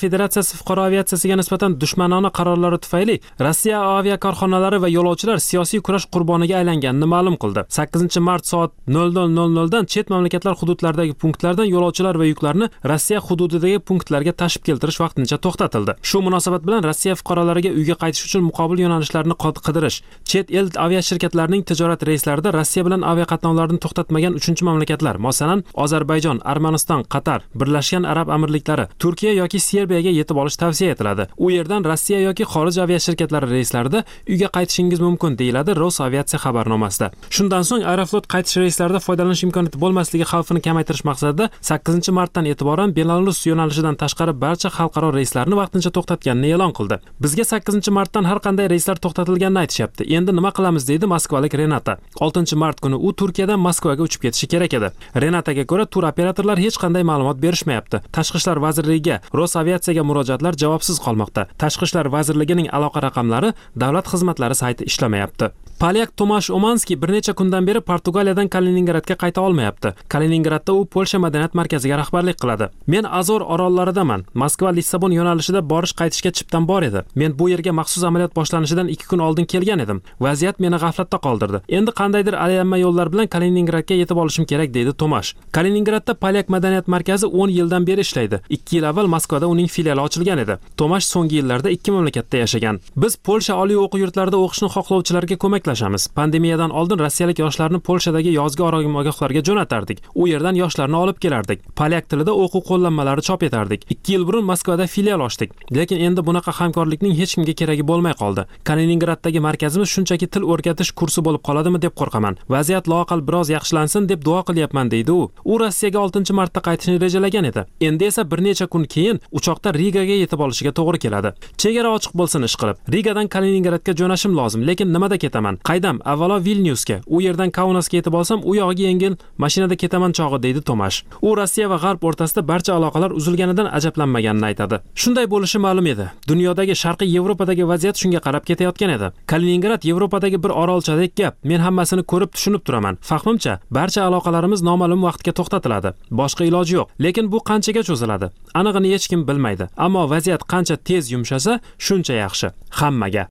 aviatsiyasi fuqaro aviatsiyasiga nisbatan dushmanona qarorlari tufayli Rossiya aviakorxonalari va yo'lovchilar siyosiy kurash qurboniga aylanganini ma'lum qildi. 8 mart soat 00:00 dan chet mamlakatlar hududlaridagi punktlardan yo'lovchilar va yuklarni Rossiya hududidagi punktlarga tashib keltirish vaqtincha to'xtatildi. Shu munosabat bilan Rossiya fuqarolariga uyga qaytish uchun muqobil yo'nalishlarni qidirish, chet el aviashirkatlarining tijorat reyslarida Rossiya bilan aviaqatnovlarni to'xtatmagan 3-mamlakatlar, masalan, Ozarbayjon, Armaniston, Qatar, Birlashgan Arab Amirliklari, Turkiya yoki Serbiyaga yetib olish tavsiya etiladi. U yerdan Rossiya yoki xorij aviashirkatlari reyslarida uyga qaytishingiz mumkin, deyiladi Rosaviatsiya xabarnomasida. Shundan so'ng Aeroflot qaytish reyslarida foydalanish imkoniyati bo'lmasligi xavfini kamaytirish maqsadida 8 martdan e'tiboran Belarus yo'nalishidan tashqari barcha xalqaro reyslarni vaqtincha to'xtatganini e'lon qildi. Bizga 8 martdan har qanday reyslar to'xtatilganini aytishyapti. Endi nima qilamiz, deydi moskvalik Renata. 6 mart kuni u Turkiyadan Moskvaga uchib ketishi kerak edi. Renataga ko'ra, tur operatorlar hech qanday ma'lumot berishmayapti. Tashqi ishlar vazirligiga, Rosaviatsiyaga murojaatlar javobsiz qolmoqda. Tashqi ishlar vazirligining aloqa raqamlari davlat xizmatlari sayti ishlamayapti. Polyak Tomash Omanski bir necha kundan beri Portugaliyadan Kaliningradga qayta olmayapti. Kaliningradda u Polsha madaniyat markaziga rahbarlik qiladi. Men Azor orollaridaman. Moskva-Lissabon yo'nalishida borish-qaytishga chiptam bor edi. Men bu yerga maxsus amaliyot boshlanishidan 2 kun oldin kelgan edim. Vaziyat meni g'aflatda qoldirdi. Endi qandaydir aylanma yo'llar bilan Kaliningradga yetib olishim kerak, deydi Tomash. Kaliningradda Polyak madaniyat markazi 10 yildan beri ishlaydi. 2 yil avval Moskvada uning filiali ochilgan edi. Tomash so'nggi yillarda 2 mamlakatda yashagan. Biz Polsha oliy o'quv yurtlarida o'qishni xohlovchilarga ko'maklashamiz. Pandemiyadan oldin rossiyalik yoshlarni Polshadagi yozgi oromgohlarga jo'natardik. U yerdan yoshlarni olib kelardik. Polyak tilida o'quv qo'llanmalari chop etardik. 2 yil burun Moskvada filial ochdik. Lekin endi bunaqa hamkorlikning hech kimga keragi bo'lmay qoldi. Kaliningraddagi markazimiz shunchaki til o'rgatish kursi bo'lib qoladimi deb qo'rqaman. Vaziyat loaqal biroz yaxshilansin deb duo qilyapman, deydi u. U Rossiyaga 6 martda qaytishni rejalagan edi. Endi esa bir necha kun keyin uchoqda Rigaga yetib olishiga to'g'ri keladi. Chegara ochiq bo'lsin ish qilib. Rigadan Kaliningradga jo'nashim lozim, lekin nimada ketaman? Qaydam? Avvalo Vilnyusga, u yerdan Kaunasga yetib olsam, u yog'iga yengil mashinada ketaman chog'i, deydi Tomash. U Rossiya va G'arb o'rtasida barcha aloqalar uzilganidan ajablanmaganini aytadi. Shunday bo'lishi ma'lum edi. Dunyodagi Sharqiy Yevropadagi vaziyat shunga qarab ketayotgan edi. Kaliningrad Yevropadagi bir orolchadek gap. Men hammasini ko'rib tushunib turaman. Fahmimcha, barcha aloqalarimiz noma'lum vaqtga to'xtatiladi. Boshqa iloji yo'q. Lekin bu qanchaga cho'ziladi? Anig'ini hech kim bilmaydi. Ammo vaziyat qancha tez yumshasa, shuncha yaxshi. Hammaga.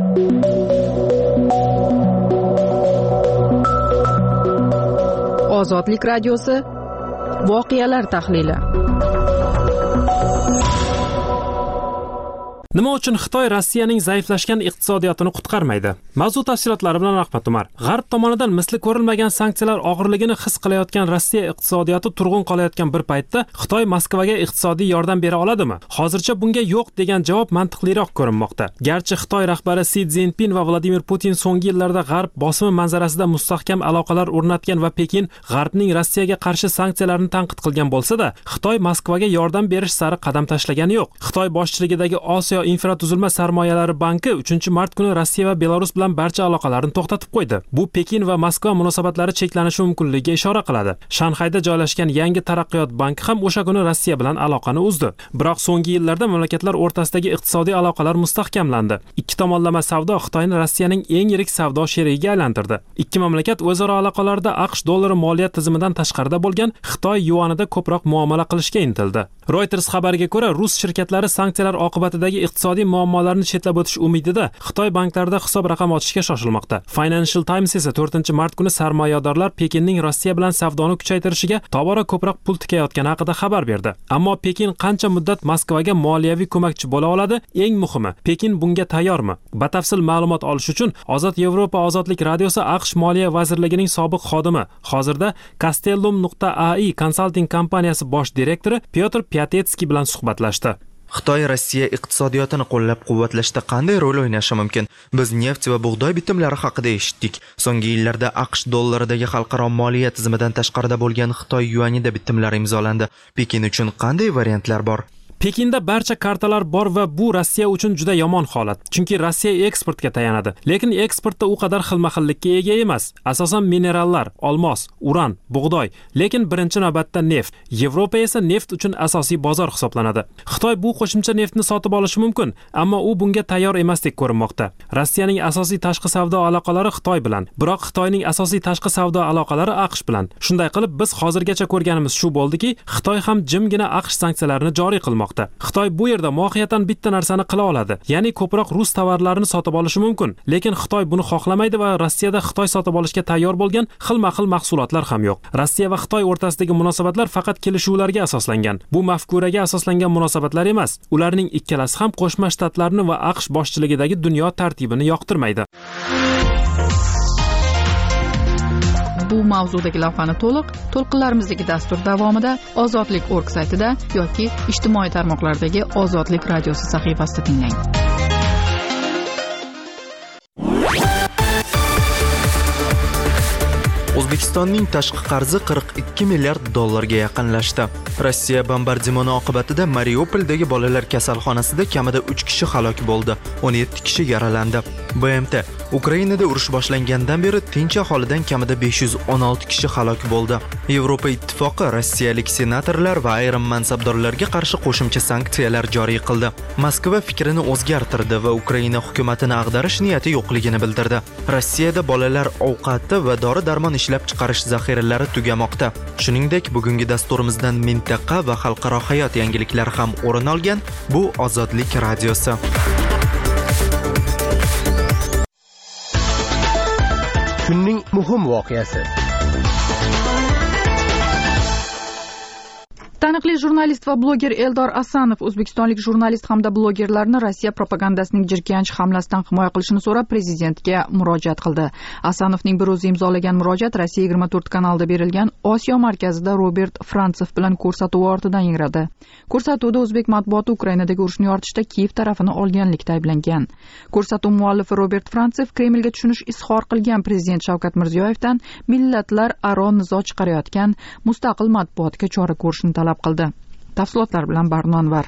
Ozodlik radiosi voqealar tahlili. Nima uchun Xitoy Rossiyaning zaiflashgan iqtisodiyotini qutqarmaydi? Mavzu tafsilotlari bilan Rahmat Umar. G'arb tomonidan misli ko'rilmagan sanksiyalar og'irligini his qilayotgan Rossiya iqtisodiyoti turg'un qolayotgan bir paytda Xitoy Moskvaga iqtisodiy yordam bera oladimi? Hozircha bunga yo'q degan javob mantiqliroq ko'rinmoqda. Garchi Xitoy rahbari Si Szinpin va Vladimir Putin so'nggi yillarda G'arb bosimi manzarasida mustahkam aloqalar o'rnatgan va Pekin G'arbning Rossiyaga qarshi sanksiyalarni tanqid qilgan bo'lsa-da, Xitoy Moskvaga yordam berish sari qadam tashlagani yo'q. Xitoy boshchiligidagi Osiyo infratuzilma sarmoyalari banki 3-mart kuni Rossiya va Belarus bilan barcha aloqalarni to'xtatib qo'ydi. Bu Pekin va Moskva munosabatlari cheklanishi mumkinligiga ishora qiladi. Shanxayda joylashgan yangi taraqqiyot banki ham o'sha kuni Rossiya bilan aloqani uzdi. Biroq so'nggi yillarda mamlakatlar o'rtasidagi iqtisodiy aloqalar mustahkamlandi. Ikki tomonlama savdo Xitoyni Rossiyaning eng yirik savdo sherigiga aylantirdi. Ikki mamlakat o'zaro aloqalarda AQSh dollari moliya tizimidan tashqarida bo'lgan Xitoy yuanida ko'proq muomala qilishga intildi. Reuters xabariga ko'ra, rus shirkatlari sanksiyalar oqibatidagi iqtisodiy muammolarni chetlab o'tish umidida Xitoy banklarida hisob raqam ochishga shoshilmoqda. Financial Times esa 4-mart kuni sarmoyadorlar Pekinning Rossiya bilan savdoni kuchaytirishiga tobora ko'proq pul tikayotgani haqida xabar berdi. Ammo Pekin qancha muddat Moskvaga moliyaviy ko'makchi bo'la oladi? Eng muhimi, Pekin bunga tayyormi? Batafsil ma'lumot olish uchun Ozod Yevropa ozodlik radiosi AQSh Moliya vazirligining sobiq xodimi, hozirda Castellum.ai konsalting kompaniyasi bosh direktori Pyotr Pyatetskiy bilan suhbatlashdi. Xitoy Rossiya iqtisodiyotini qo'llab-quvvatlashda qanday rol o'ynashi mumkin? Biz neft va bug'doy bitimlari haqida eshitdik. So'nggi yillarda AQSh dollaridagi xalqaro moliya tizimidan tashqarida bo'lgan Xitoy yuanida bitimlar imzolandi. Pekin uchun qanday variantlar bor? Pekinda barcha kartalar bor va bu Rossiya uchun juda yomon holat. Chunki Rossiya eksportga tayanadi. Lekin eksportda u qadar xilma-xillikka ega emas. Asosan minerallar, olmos, uran, bug'doy, lekin birinchi navbatda neft. Yevropa esa neft uchun asosiy bozor hisoblanadi. Xitoy bu qo'shimcha neftni sotib olishi mumkin, ammo u bunga tayyor emasdek ko'rinmoqda. Rossiyaning asosiy tashqi savdo aloqalari Xitoy bilan, biroq Xitoyning asosiy tashqi savdo aloqalari AQSh bilan. Shunday qilib, biz hozirgacha ko'rganimiz shu bo'ldiki, Xitoy ham jimgina AQSh sanksiyalarini joriy qilmoqda. qilmoqda. Xitoy bu yerda mohiyatan bitta narsani qila oladi, ya'ni ko'proq rus tovarlarini sotib olishi mumkin. Lekin Xitoy buni xohlamaydi va Rossiyada Xitoy sotib olishga tayyor bo'lgan xilma-xil mahsulotlar ham yo'q. Rossiya va Xitoy o'rtasidagi munosabatlar faqat kelishuvlarga asoslangan. Bu mafkuraga asoslangan munosabatlar emas. Ularning ikkalasi ham Qo'shma Shtatlarni va AQSh boshchiligidagi dunyo tartibini yoqtirmaydi. Bu mavzudagi lavhani to'lqinlarimizdagi dastur davomida ozodlik.org saytida yoki ijtimoiy tarmoqlardagi Ozodlik radiosi sahifasida tinglang. O'zbekistonning tashqi qarzi 42 milliard dollarga yaqinlashdi. Rossiya bombardimoni oqibatida Mariupoldagi bolalar kasalxonasida kamida 3 kishi halok bo'ldi, 17 kishi yaralandi. BMT Ukrainada urush boshlangandan beri tinch aholidan kamida 516 kishi halok bo'ldi. Yevropa Ittifoqi rossiyalik senatorlar va ayrim mansabdorlarga qarshi qo'shimcha sanksiyalar joriy qildi. Moskva fikrini o'zgartirdi va Ukraina hukumatini ag'darish niyati yo'qligini bildirdi. Rossiyada bolalar ovqati va dori-darmon ishlab chiqarish zaxiralari tugamoqda. Shuningdek, bugungi dasturimizdan mintaqa va xalqaro hayot yangiliklari ham o'rin olgan. Bu Ozodlik radiosi. Kunning muhim voqeasi. Taniqli jurnalist va bloger Eldor Asanov o'zbekistonlik jurnalist hamda blogerlarni Rossiya propagandasining jirkanch hamlasidan himoya qilishini so'rab prezidentga murojaat qildi. Asanovning bir o'zi imzolagan murojaat Rossiya 24 kanalida berilgan Osiyo markazida Robert Frantsev bilan ko'rsatuvi ortidan yangradi. Ko'rsatuvda o'zbek matbuoti Ukrainadagi urushni yoritishda Kiyev tarafini olganlikda ayblangan. Ko'rsatuv muallifi Robert Frantsev Kremlga tushunish izhor qilgan prezident Shavkat Mirziyoyevdan millatlar aro nizo chiqarayotgan mustaqil matbuotga chora ko'rishni talab qildi. Tafsilotlar bilan Barnonvar.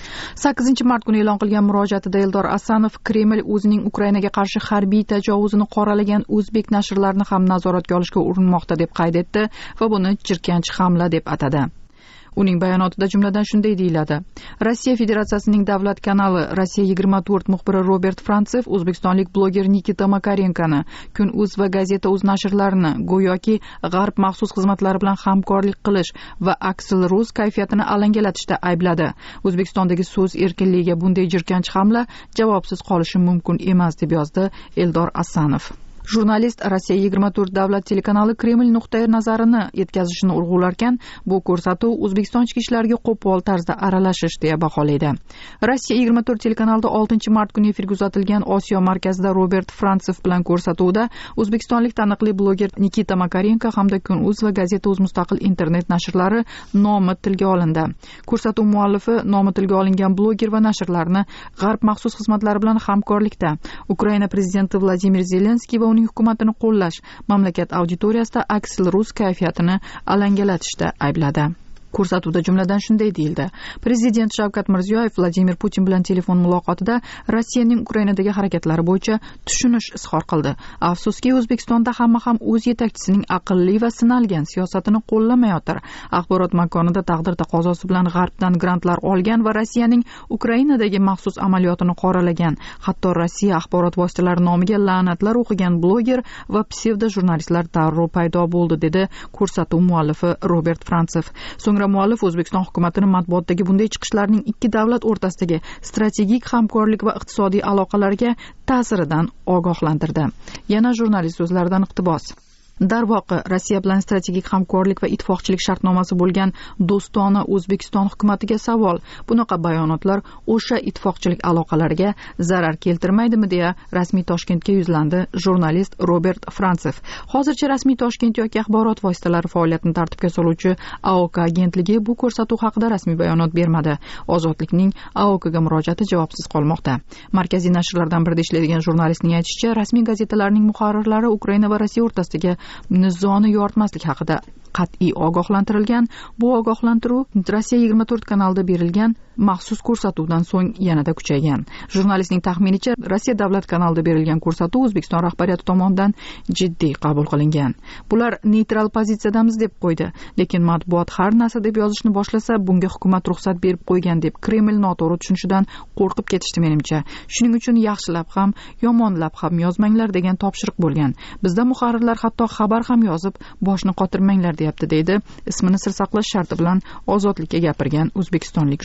8-mart kuni e'lon qilgan murojaatida Eldor Asanov Kreml o'zining Ukrainaga qarshi harbiy tajovuzini qoralagan o'zbek nashrlarini ham nazoratga olishga urinmoqda deb qayd etdi va buni jirkanch hamla deb atadi. Uning bayonotida jumladan shunday deyiladi: Rossiya Federatsiyasining davlat kanali Rossiya 24 muxbiri Robert Frantsev o'zbekistonlik bloger Nikita Makarenkani, Kun.uz va Gazeta.uz nashrlarini go'yoki G'arb maxsus xizmatlari bilan hamkorlik qilish va Aksil.rus kayfiyatini alangalatishda aybladi. O'zbekistondagi so'z erkinligiga bunday jirkanch hamla javobsiz qolishi mumkin emas deb yozdi Eldor Asanov. Jurnalist Rossiya 24 davlat telekanali Kreml nuqtai nazarini yetkazishini urg'ularkan, bu ko'rsatuv O'zbekiston ichki ishlariga qo'pol tarzda aralashish deya baholaydi. Rossiya 24 telekanalida 6-mart kuni efirga uzatilgan Osiyo markazida Robert Frantsev bilan ko'rsatuvda o'zbekistonlik taniqli bloger Nikita Makarenko hamda Kun.uz va Gazeta.uz mustaqil internet nashrlari nomi tilga olindi. Ko'rsatuv muallifi nomi tilga olingan bloger va nashrlarni G'arb maxsus xizmatlari bilan hamkorlikda Ukraina prezidenti Vladimir Zelenskiy va uning hukumatini qo'llash, mamlakat auditoriyasida Aksil.rus kayfiyatini alangalatishda aybladi. Ko'rsatuvda jumladan shunday deyildi: Prezident Shavkat Mirziyoyev Vladimir Putin bilan telefon muloqotida Rossiyaning Ukrainadagi harakatlari bo'yicha tushunish izhor qildi. Afsuski, O'zbekistonda hamma ham o'z yetakchisining aqlli va sinalgan siyosatini qo'llamayotir. Axborot makonida taqdir taqozosi bilan G'arbdan grantlar olgan va Rossiyaning Ukrainadagi maxsus amaliyotini qoralagan, hatto Rossiya axborot vositalari nomiga la'natlar o'qigan bloger va psevdo jurnalistlar darrov paydo bo'ldi, dedi ko'rsatuv muallifi Robert Frantsev. Muallif O'zbekiston hukumatini matbuotdagi bunday chiqishlarning ikki davlat o'rtasidagi strategik hamkorlik va iqtisodiy aloqalarga ta'siridan ogohlantirdi. Yana jurnalist so'zlaridan iqtibos: Darvoqe, Rossiya bilan strategik hamkorlik va ittifoqchilik shartnomasi bo'lgan do'stona O'zbekiston hukumatiga savol. Bunaqa bayonotlar o'sha ittifoqchilik aloqalariga zarar keltirmaydimi deya rasmiy Toshkentga yuzlandi jurnalist Robert Frantsev. Hozircha rasmiy Toshkent yoki axborot vositalari faoliyatini tartibga soluvchi AOK agentligi bu ko'rsatuv haqida rasmiy bayonot bermadi. Ozodlikning AOKga murojaati javobsiz qolmoqda. Markaziy nashrlardan birida ishlaydigan jurnalistning aytishicha, rasmiy gazetalarning muharrirlari Ukraina va Rossiya o'rtasidagi nizoni yoritmaslik haqida qat'iy ogohlantirilgan. Bu ogohlantiruv Rossiya 24 kanalida berilgan maxsus ko'rsatuvdan so'ng yanada kuchaygan. Jurnalistning taxminicha, Rossiya davlat kanalida berilgan ko'rsatuv O'zbekiston rahbariyati tomonidan jiddiy qabul qilingan. Bular neytral pozitsiyadamiz deb qo'ydi, lekin matbuot har narsa deb yozishni boshlasa, bunga hukumat ruxsat berib qo'ygan deb Kreml noto'g'ri tushunishidan qo'rqib ketishdi menimcha. Shuning uchun yaxshilab ham, yomonlab ham yozmanglar degan topshiriq bo'lgan. Bizda muharrirlar hatto xabar ham yozib, boshni qotirmanglar deyapti, deydi ismini sir saqlash sharti bilan Ozodlikka gapirgan o'zbekistonlik jurnalist.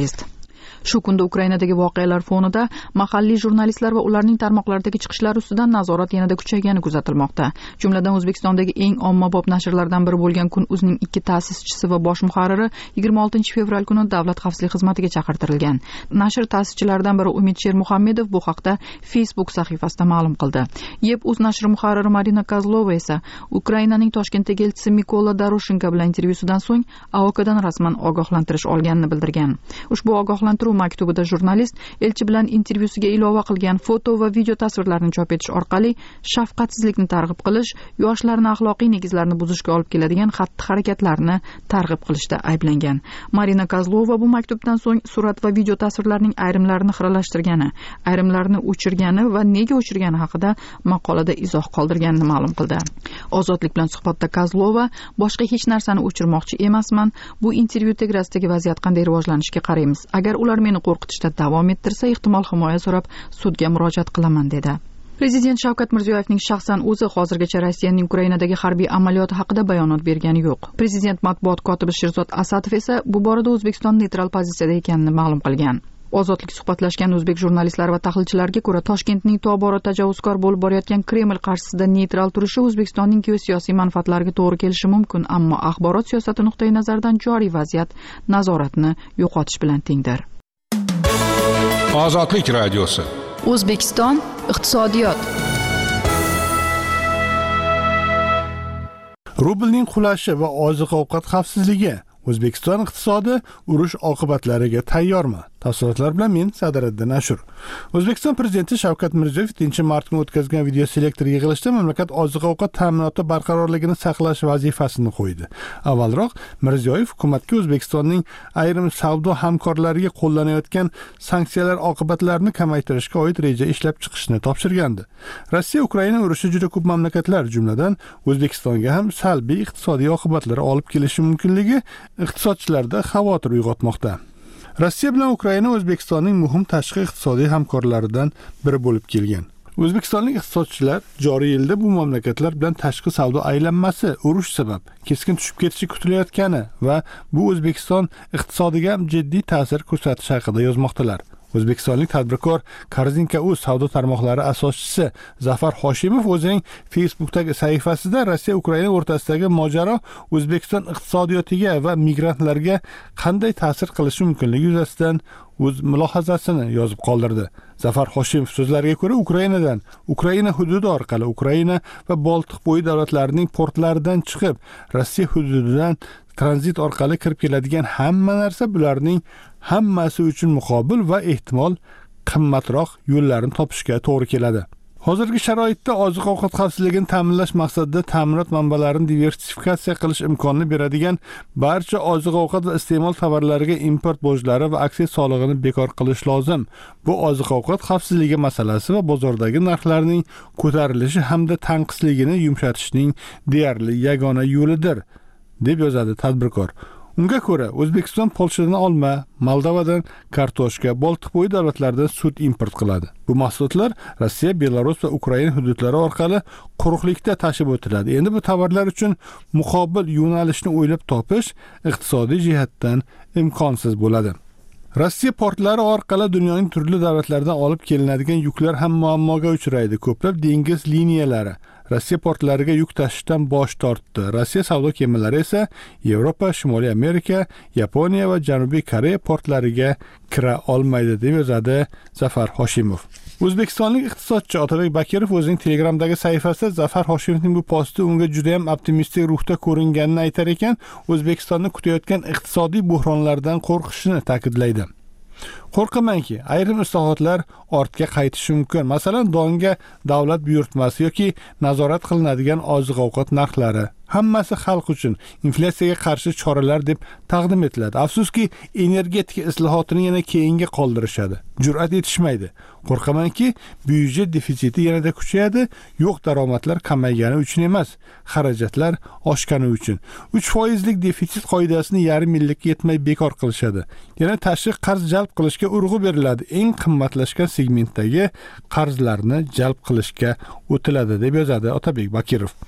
jurnalist. Shu kunda Ukrainadagi voqealar fonida mahalliy jurnalistlar va ularning tarmoqlardagi chiqishlari ustidan nazorat yanada kuchaygani kuzatilmoqda. Jumladan O'zbekistondagi eng ommabop nashrlardan biri bo'lgan Kun Uzning 2 ta'sischisi va bosh muharriri 26-fevral kuni Davlat xavfsizlik xizmatiga chaqirtirilgan. Nashr ta'sischilaridan biri Umid Shermuhammedov bu haqda Facebook sahifasida ma'lum qildi. Yeb.uz nashri muharriri Marina Kozlova esa Ukrainaning Toshkentdagi elchisi Mikola Doroshenko bilan intervyusidan so'ng AOKdan rasman ogohlantirish olganini bildirgan. Ushbu ogohlantiruv maktubida jurnalist elchi bilan intervyusiga ilova qilgan foto va video tasvirlarni chop etish orqali shafqatsizlikni targ'ib qilish, yoshlarni axloqiy negizlarni buzishga olib keladigan xatti-harakatlarni targ'ib qilishda ayblangan. Marina Kozlova bu maktubdan so'ng surat va video tasvirlarning ayrimlarini xiralashtirgani, ayrimlarini o'chirgani va nega o'chirgani haqida maqolada izoh qoldirganini ma'lum qildi. Ozodlik bilan suhbatda Kozlova boshqa hech narsani o'chirmoqchi emasman. Bu intervyu integratsiyadagi vaziyat qanday rivojlanishiga qaraymiz. Agar ular meni qo'rqitishda davom ettirsa, ehtimol himoya so'rab sudga murojaat qilaman dedi. Prezident Shavkat Mirziyoyevning shaxsan o'zi hozirgacha Rossiyaning Ukrainadagi harbiy amaliyoti haqida bayonot bergani yo'q. Prezident matbuot kotibi Sherzod Asadov esa bu borada O'zbekiston neytral pozitsiyada ekanini ma'lum qilgan. Ozodlik suhbatlashgan o'zbek jurnalistlari va tahlilchilarga ko'ra, Toshkentning tobora tajovuzkor bo'lib borayotgan Kreml qarshisida neytral turishi O'zbekistonning geosiyosiy manfaatlariga to'g'ri kelishi mumkin, ammo axborot siyosati nuqtai nazaridan joriy vaziyat nazoratni yo'qotish bilan tengdir. Ozodlik radiosi. O'zbekiston iqtisodiyot. Rublning qulashi va oziq-ovqat xavfsizligi. O'zbekiston iqtisodi urush oqibatlariga tayyormi? Tafsilotlar bilan men Sadiriddin Ashur. O'zbekiston prezidenti Shavkat Mirziyoyev 7-mart kuni o'tkazgan video selektor yig'ilishida mamlakat oziq-ovqat ta'minoti barqarorligini saqlash vazifasini qo'ydi. Avvalroq Mirziyoyev hukumatga O'zbekistonning ayrim savdo hamkorlariga qo'llanayotgan sanksiyalar oqibatlarini kamaytirishga oid reja ishlab chiqishni topshirgandi. Rossiya Ukraina urushi juda ko'p mamlakatlar, jumladan O'zbekistonga ham salbiy iqtisodiy oqibatlar olib kelishi mumkinligi iqtisodchilarda xavotir uyg'otmoqda. Rossiya bilan Ukraina O'zbekistonning muhim tashqi iqtisodiy hamkorlaridan biri bo'lib kelgan. O'zbekistonlik iqtisodchilar joriy yilda bu mamlakatlar bilan tashqi savdo aylanmasi urush sabab keskin tushib ketishi kutilayotgani va bu O'zbekiston iqtisodiga ham jiddiy ta'sir ko'rsatishi haqida yozmoqdalar. O'zbekistonlik tadbirkor Korzinka.uz savdo tarmoqlari asoschisi Zafar Hoshimov o'zining Facebook'dagi sahifasida Rossiya-Ukraina o'rtasidagi mojaro O'zbekiston iqtisodiyotiga va migrantlarga qanday ta'sir qilishi mumkinligi yuzasidan o'z mulohazasini yozib qoldirdi. Zafar Hoshimov so'zlariga ko'ra, Ukraina hududi orqali Ukraina va Boltiqbo'yi davlatlarining portlaridan chiqib, Rossiya hududidan tranzit orqali kirib keladigan hamma narsa bularning hammasi uchun muqobil va ehtimol qimmatroq yo'llarni topishga to'g'ri keladi. Hozirgi sharoitda oziq-ovqat xavfsizligini ta'minlash maqsadida ta'minot manbalarini diversifikatsiya qilish imkonini beradigan barcha oziq-ovqat va iste'mol tovarlariga import bojlari va aksiya solig'ini bekor qilish lozim. Bu oziq-ovqat xavfsizligi masalasi va bozordagi narxlarning ko'tarilishi hamda tanqisligini yumshatishning deyarli yagona yo'lidir, deb yozadi tadbirkor. Unga ko'ra, O'zbekiston Polshadan olma, Moldovadan kartoshka, Boltiqbo'yi davlatlaridan sut import qiladi. Bu mahsulotlar Rossiya, Belarus va Ukraina hududlari orqali quruqlikda tashib o'tiladi. Endi bu tovarlar uchun muqobil yo'nalishni o'ylab topish iqtisodiy jihatdan imkonsiz bo'ladi. Rossiya portlari orqali dunyoning turli davlatlaridan olib kelinadigan yuklar ham muammoga uchraydi. Ko'plab dengiz liniyalari Rossiya portlariga yuk tashishdan bosh tortdi. Rossiya savdo kemalari esa Yevropa, Shimoliy Amerika, Yaponiya va Janubiy Koreya portlariga kira olmaydi, deb yozadi Zafar Hoshimov. O'zbekistonlik iqtisodchi Otabek Bakirov o'zining Telegramdagi sahifasida Zafar Hoshimovning bu posti unga juda ham optimistik ruhda ko'ringanini aytar ekan, O'zbekistonni kutayotgan iqtisodiy buhronlardan qo'rqishini ta'kidlaydi. Qo'rqamanki, ayrim islohotlar ortga qaytishi mumkin. Masalan, donga davlat buyurtmasi yoki nazorat qilinadigan oziq-ovqat narxlari. Hammasi xalq uchun inflyatsiyaga qarshi choralar deb taqdim etiladi. Afsuski, energetika islohotini yana keyinga qoldirishadi. Jur'at etishmaydi. Qo'rqamanki, byudjet defitsiti yanada kuchayadi, yo'q daromadlar kamaygani uchun emas, xarajatlar oshgani uchun. 3% defitsit qoidasini yarim yillikka yetmay bekor qilishadi. Yana tashqi qarz jalb qilishga urg'u beriladi. Eng qimmatlashgan segmentdagi qarzlarni jalb qilishga o'tiladi, deb yozadi Otabek Bakirov.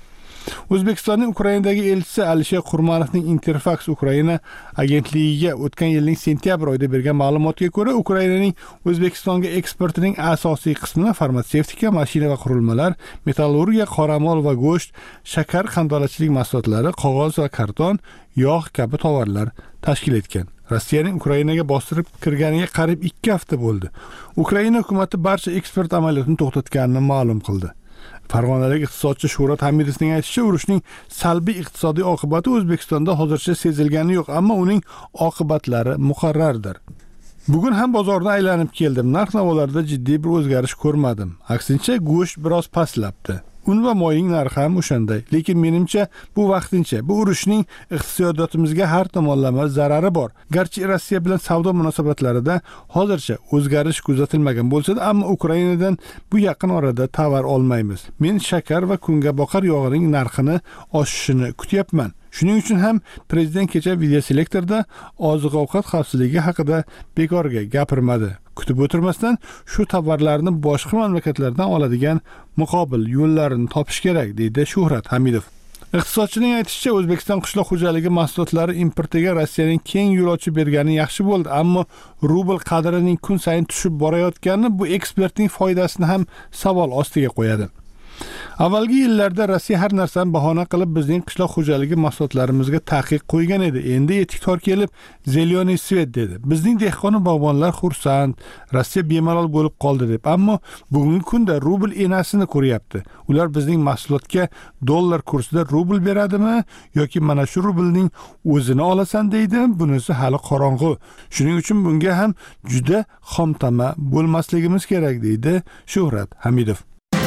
O'zbekistonning Ukrainadagi elchisi Alisher Qurmanovning Interfax Ukraina agentligiga o'tgan yilning sentyabr oyida bergan ma'lumotga ko'ra, Ukrainaning O'zbekistonga eksportining asosiy qismini farmatsevtika, mashina va qurilmalar, metallurgiya, qoramol va go'sht, shakar, qandolatchilik mahsulotlari, qog'oz va karton, yog' kabi tovarlar tashkil etgan. Rossiyaning Ukrainaga bostirib kirganiga qariyb 2 hafta bo'ldi. Ukraina hukumatı barcha eksport amaliyotini to'xtatganini ma'lum qildi. Farg'onalik iqtisodchi Shuhrat Hamidovning aytishicha, urushning salbiy iqtisodiy oqibati O'zbekistonda hozircha sezilgani yo'q, ammo uning oqibatlari muqarrardir. Bugun ham bozorda aylanib keldim. Narx-navolarda jiddiy bir o'zgarish ko'rmadim. Aksincha, go'sht biroz pastlabdi. Un va moyning narxi ham o'shanday. Lekin menimcha bu vaqtincha. Bu urushning iqtisodiyotimizga har tomonlama zarari bor. Garchi Rossiya bilan savdo munosabatlarida hozircha o'zgarish kuzatilmagan bo'lsa-da, ammo Ukrainadan bu yaqin orada tovar olmaymiz. Men shakar va kungaboqar yog'ining narxini oshishini kutyapman. Shuning uchun ham prezident kecha videoselektorda oziq-ovqat xavfsizligi haqida bekorga gapirmadi. Kutib o'tirmasdan shu tovarlarni boshqa mamlakatlardan oladigan muqobil yo'llarini topish kerak, deydi Shuhrat Hamidov. Iqtisodchining aytishicha, O'zbekiston qishloq xo'jaligi mahsulotlari importiga Rossiyaning keng yo'l ochib bergani yaxshi bo'ldi, ammo rubl qadrining kun sayin tushib borayotgani bu ekspertning foydasini ham savol ostiga qo'yadi. Avvalgi yillarda Rossiya har narsani bahona qilib bizning qishloq xo'jaligi mahsulotlarimizga taqiq qo'ygan edi. Endi yetik tor kelib, "Zeleniy svet" dedi. Bizning dehqon va bog'bonlar xursand, Rossiya bemalol bo'lib qoldi deb. Ammo bugungi kunda rubl enasini ko'ryapti. Ular bizning mahsulotga dollar kursida rubl beradimi yoki mana shu rublning o'zini olasan deydi? Bunisi hali qorong'u. Shuning uchun bunga ham juda xomtama bo'lmasligimiz kerak, deydi Shuhrat Hamidov.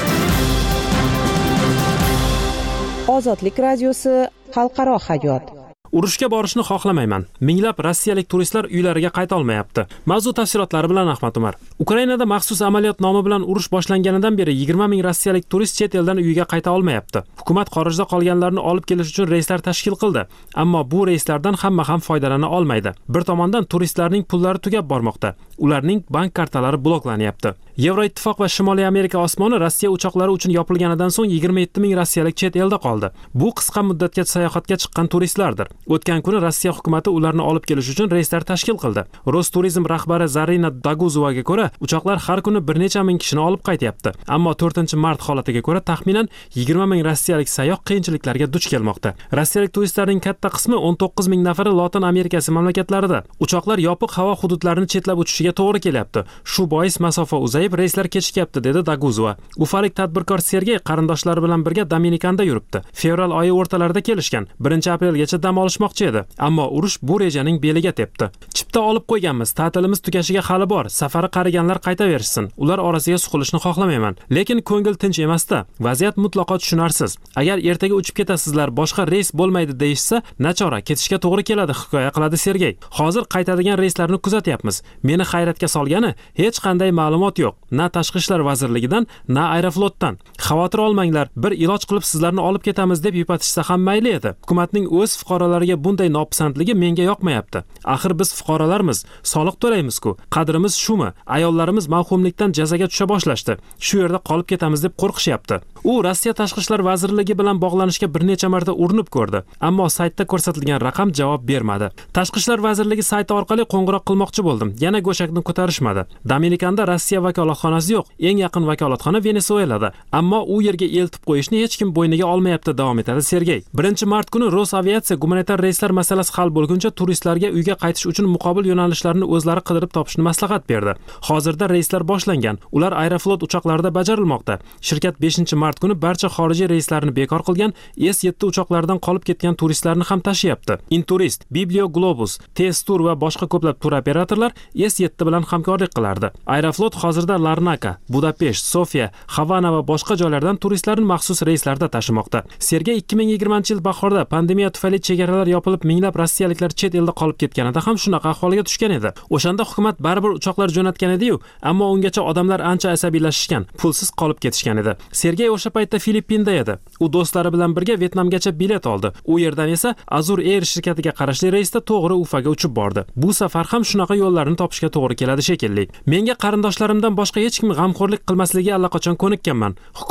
Ozodlik radiosi xalqaro hayot. Urushga borishni xohlamayman. Minglab rossiyalik turistlar uylariga qayta olmayapti. Mavzu tafsilotlari bilan Ahmad Umar. Ukrainada maxsus amaliyot nomi bilan urush boshlanganidan beri 20 ming rossiyalik turist chet eldan uyiga qayta olmayapti. Hukumat xorijda qolganlarni olib kelish uchun reyslar tashkil qildi, ammo bu reyslardan hamma ham foydalana olmaydi. Bir tomondan turistlarning pullari tugab bormoqda. Ularning bank kartalari bloklanyapti. Yevroittifoq va Shimoliy Amerika osmoni Rossiya uchoqlari uchun yopilganidan so'ng 27 ming rossiyalik chet elda qoldi. Bu qisqa muddatga sayohatga chiqqan turistlardir. O'tgan kuni Rossiya hukumatı ularni olib kelish uchun reyslar tashkil qildi. Rosturizm rahbari Zarina Daguzovaga ko'ra, uchoqlar har kuni bir necha ming kishini olib qaytyapti. Ammo 4-mart holatiga ko'ra taxminan 20 ming rossiyalik sayyoh qiyinchiliklarga duch kelmoqda. Rossiyalik turistlarning katta qismi 19 ming nafari Lotin Amerikasi mamlakatlarida. Uchoqlar yopiq havo hududlarini chetlab uchishiga to'g'ri kelyapti. Shu bois masofa uzayib, reyslar kechikyapti, dedi Daguzova. Ufalik tadbirkor Sergey qarindoshlari bilan birga Dominikanda yuribdi. Fevral oyi o'rtalarida kelishgan. 1-aprelgacha dam olishmoqchi edi. Ammo urush bu rejaning beliga tepdi. Chipta olib qo'yganmiz, ta'tilimiz tugashiga hali bor. Safari qariganlar qaytaverishsin. Ular orasiga suqilishni xohlamayman. Lekin ko'ngil tinch emas-da. Vaziyat mutlaqo tushunarsiz. Agar ertaga uchib ketasizlar, boshqa reys bo'lmaydi deyishsa, nachora ketishga to'g'ri keladi, hikoya qiladi Sergey. Hozir qaytadigan reyslarni kuzatyapmiz. Meni hayratga solgani, hech qanday ma'lumot yo'q. Na Tashqi ishlar vazirligidan, na Aeroflotdan. Xavotir olmanglar, bir iloj qilib sizlarni olib ketamiz deb yupatishsa ham mayli edi. Hukumatning o'z fuqarolariga bunday nopisandligi menga yoqmayapti. Axir biz fuqarolarmiz, soliq to'laymiz-ku. Qadrimiz shumi? Ayollarimiz mavhumlikdan jazaga tusha boshlashdi. Shu yerda qolib ketamiz deb qo'rqishyapti. U Rossiya Tashqi ishlar vazirligi bilan bog'lanishga bir necha marta urinib ko'rdi, ammo saytda ko'rsatilgan raqam javob bermadi. Tashqi ishlar vazirligi sayti orqali qo'ng'iroq qilmoqchi bo'ldim. Yana go'shakni ko'tarishmadi. Dominikanda Rossiya vakolatxonasi yo'q. Eng yaqin vakolatxona Venesuelada. Ammo u yerga eltib qo'yishni hech kim bo'yniga olmayapti, davom etadi Sergey. 1-mart kuni Rosaviatsiya gumanitar reyslar masalasi hal bo'lguncha turistlarga uyga qaytish uchun muqobil yo'nalishlarni o'zlari qidirib topishni maslahat berdi. Hozirda reyslar boshlangan. Ular Aeroflot uchoqlarida bajarilmoqda. Shirkat 5-mart kuni barcha xorijiy reyslarni bekor qilgan, S7 uchoqlaridan qolib ketgan turistlarni ham tashyapti. Inturist, Biblio Globus, T-Tour va boshqa ko'plab tur operatorlar S7 bilan hamkorlik qilardi. Aeroflot hozirda Larnaka, Budapesht, Sofiya, Havana va boshqa joylardan turistlarni maxsus reyslarda tashimoqda. Sergey 2020-yil bahorda pandemiya tufayli chegaralar yopilib, minglab rossiyaliklar chet elda qolib ketganida ham shunaqa ahvolga tushgan edi. O'shanda hukumat baribir uchoqlar jo'natgan edi-yu, ammo ungacha odamlar ancha asabiylashishgan, pulsiz qolib ketishgan edi. Sergey o'sha paytda Filippinda edi. U do'stlari bilan birga Vyetnamgacha bilet oldi. U yerdan esa Azur Air shirkatiga qarashli reysda to'g'ri Ufaga uchib bordi. Bu safar ham shunaqa yo'llarni topishga to'g'ri keladi shekilli. Menga qarindoshlarimdan boshqa hech kim g'amxo'rlik qilmasligi allaqachon ko'nikkanman.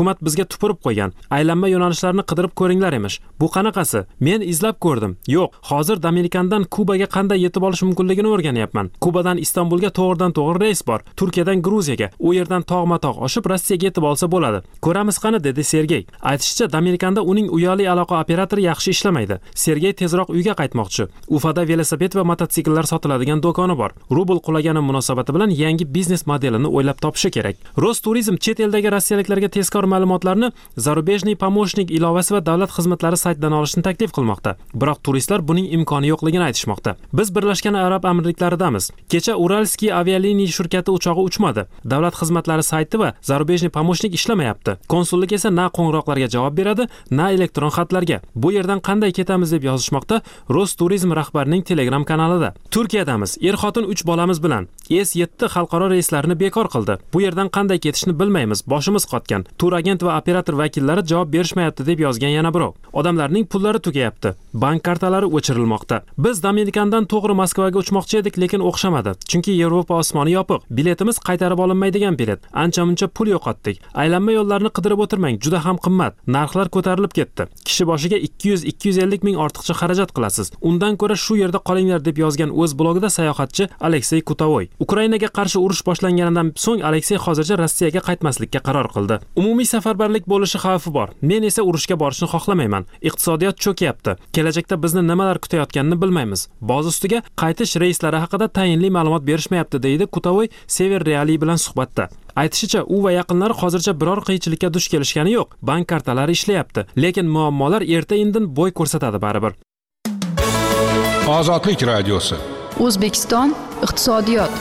Hukumat bizga tupurib qo'ygan. Aylanma yo'nalishlarni qidirib ko'ringlar emish. Bu qanaqasi? Men izlab ko'rdim. Yo'q, hozir Dominikandan Kubaga qanday yetib olish mumkinligini o'rganyapman. Kubadan Istanbulga to'g'ridan-to'g'ri reys bor. Turkiyadan Gruziyaga, u yerdan tog'ma-tog' oshib Rossiyaga yetib olsa bo'ladi. Ko'ramiz qani, dedi Sergey. Aytishicha, Dominikanda uning uyali aloqa operatori yaxshi ishlamaydi. Sergey tezroq uyga qaytmoqchi. Ufada velosiped va mototsikllar sotiladigan do'koni bor. Rubl qulagani munosabati bilan yangi biznes modelini o'ylab topishi kerak. Rosturizm chet eldagi rossiyaliklarga tezkor ma'lumotlarni Zarubejniy pomощник ilovasi va davlat xizmatlari saytidan olishni taklif qilmoqda. Biroq turistlar buning imkoni yo'qligini aytishmoqda. Biz Birlashgan Arab Amirliklaridamiz. Kecha Uralskiy avialiniya shirkati uchog'i uchmadi. Davlat xizmatlari sayti va Zarubejniy pomощник ishlamayapti. Konsullik esa na qo'ng'iroqlarga javob beradi, na elektron xatlarga. Bu yerdan qanday ketamiz deb yozishmoqda Rosturizm rahbarining Telegram kanalida. Turkiyadamiz. Er-xotin 3 bolamiz bilan S7 xalqaro reyslarini bekor qildi. Bu yerdan qanday ketishni bilmaymiz, boshimiz qotgan. Turagent va operator vakillari javob berishmayapti deb yozgan yana birov. Odamlarning pullari tugayapti. Bank kartalari o'chirilmoqda. Biz Dominikandan to'g'ri Moskvaga uchmoqchi edik, lekin o'xshamadi. Chunki Yevropa osmoni yopiq. Biletimiz qaytarib olinmaydigan bilet. Ancha-muncha pul yo'qotdik. Aylanma yo'llarni qidirib o'tirmang, juda ham qimmat. Narxlar ko'tarilib ketdi. Kishi boshiga 200-250 ming ortiqcha xarajat qilasiz. Undan ko'ra shu yerda qolinglar deb yozgan o'z blogida sayohatchi Aleksey Kutavoy. Ukrainaga qarshi urush boshlanganidan so'ng Aleksey hozircha Rossiyaga qaytmaslikka qaror qildi. Umumiy safarbarlik bo'lishi xavfi bor. Men esa urushga borishni xohlamayman. Iqtisodiyot cho'kyapti. Kelajakda bizni nimalar kutayotganini bilmaymiz. Boz ustiga qaytish reyslari haqida tayinli ma'lumot berishmayapti, deydi Kutavoy Sever Reali bilan suhbatda. Aytishicha, u va yaqinlari hozircha biror qiyinchilikka duch kelishgani yo'q. Bank kartalari ishlayapti, lekin muammolar erta-indin bo'y ko'rsatadi baribir. Ozodlik radiosi. O'zbekiston iqtisodiyot.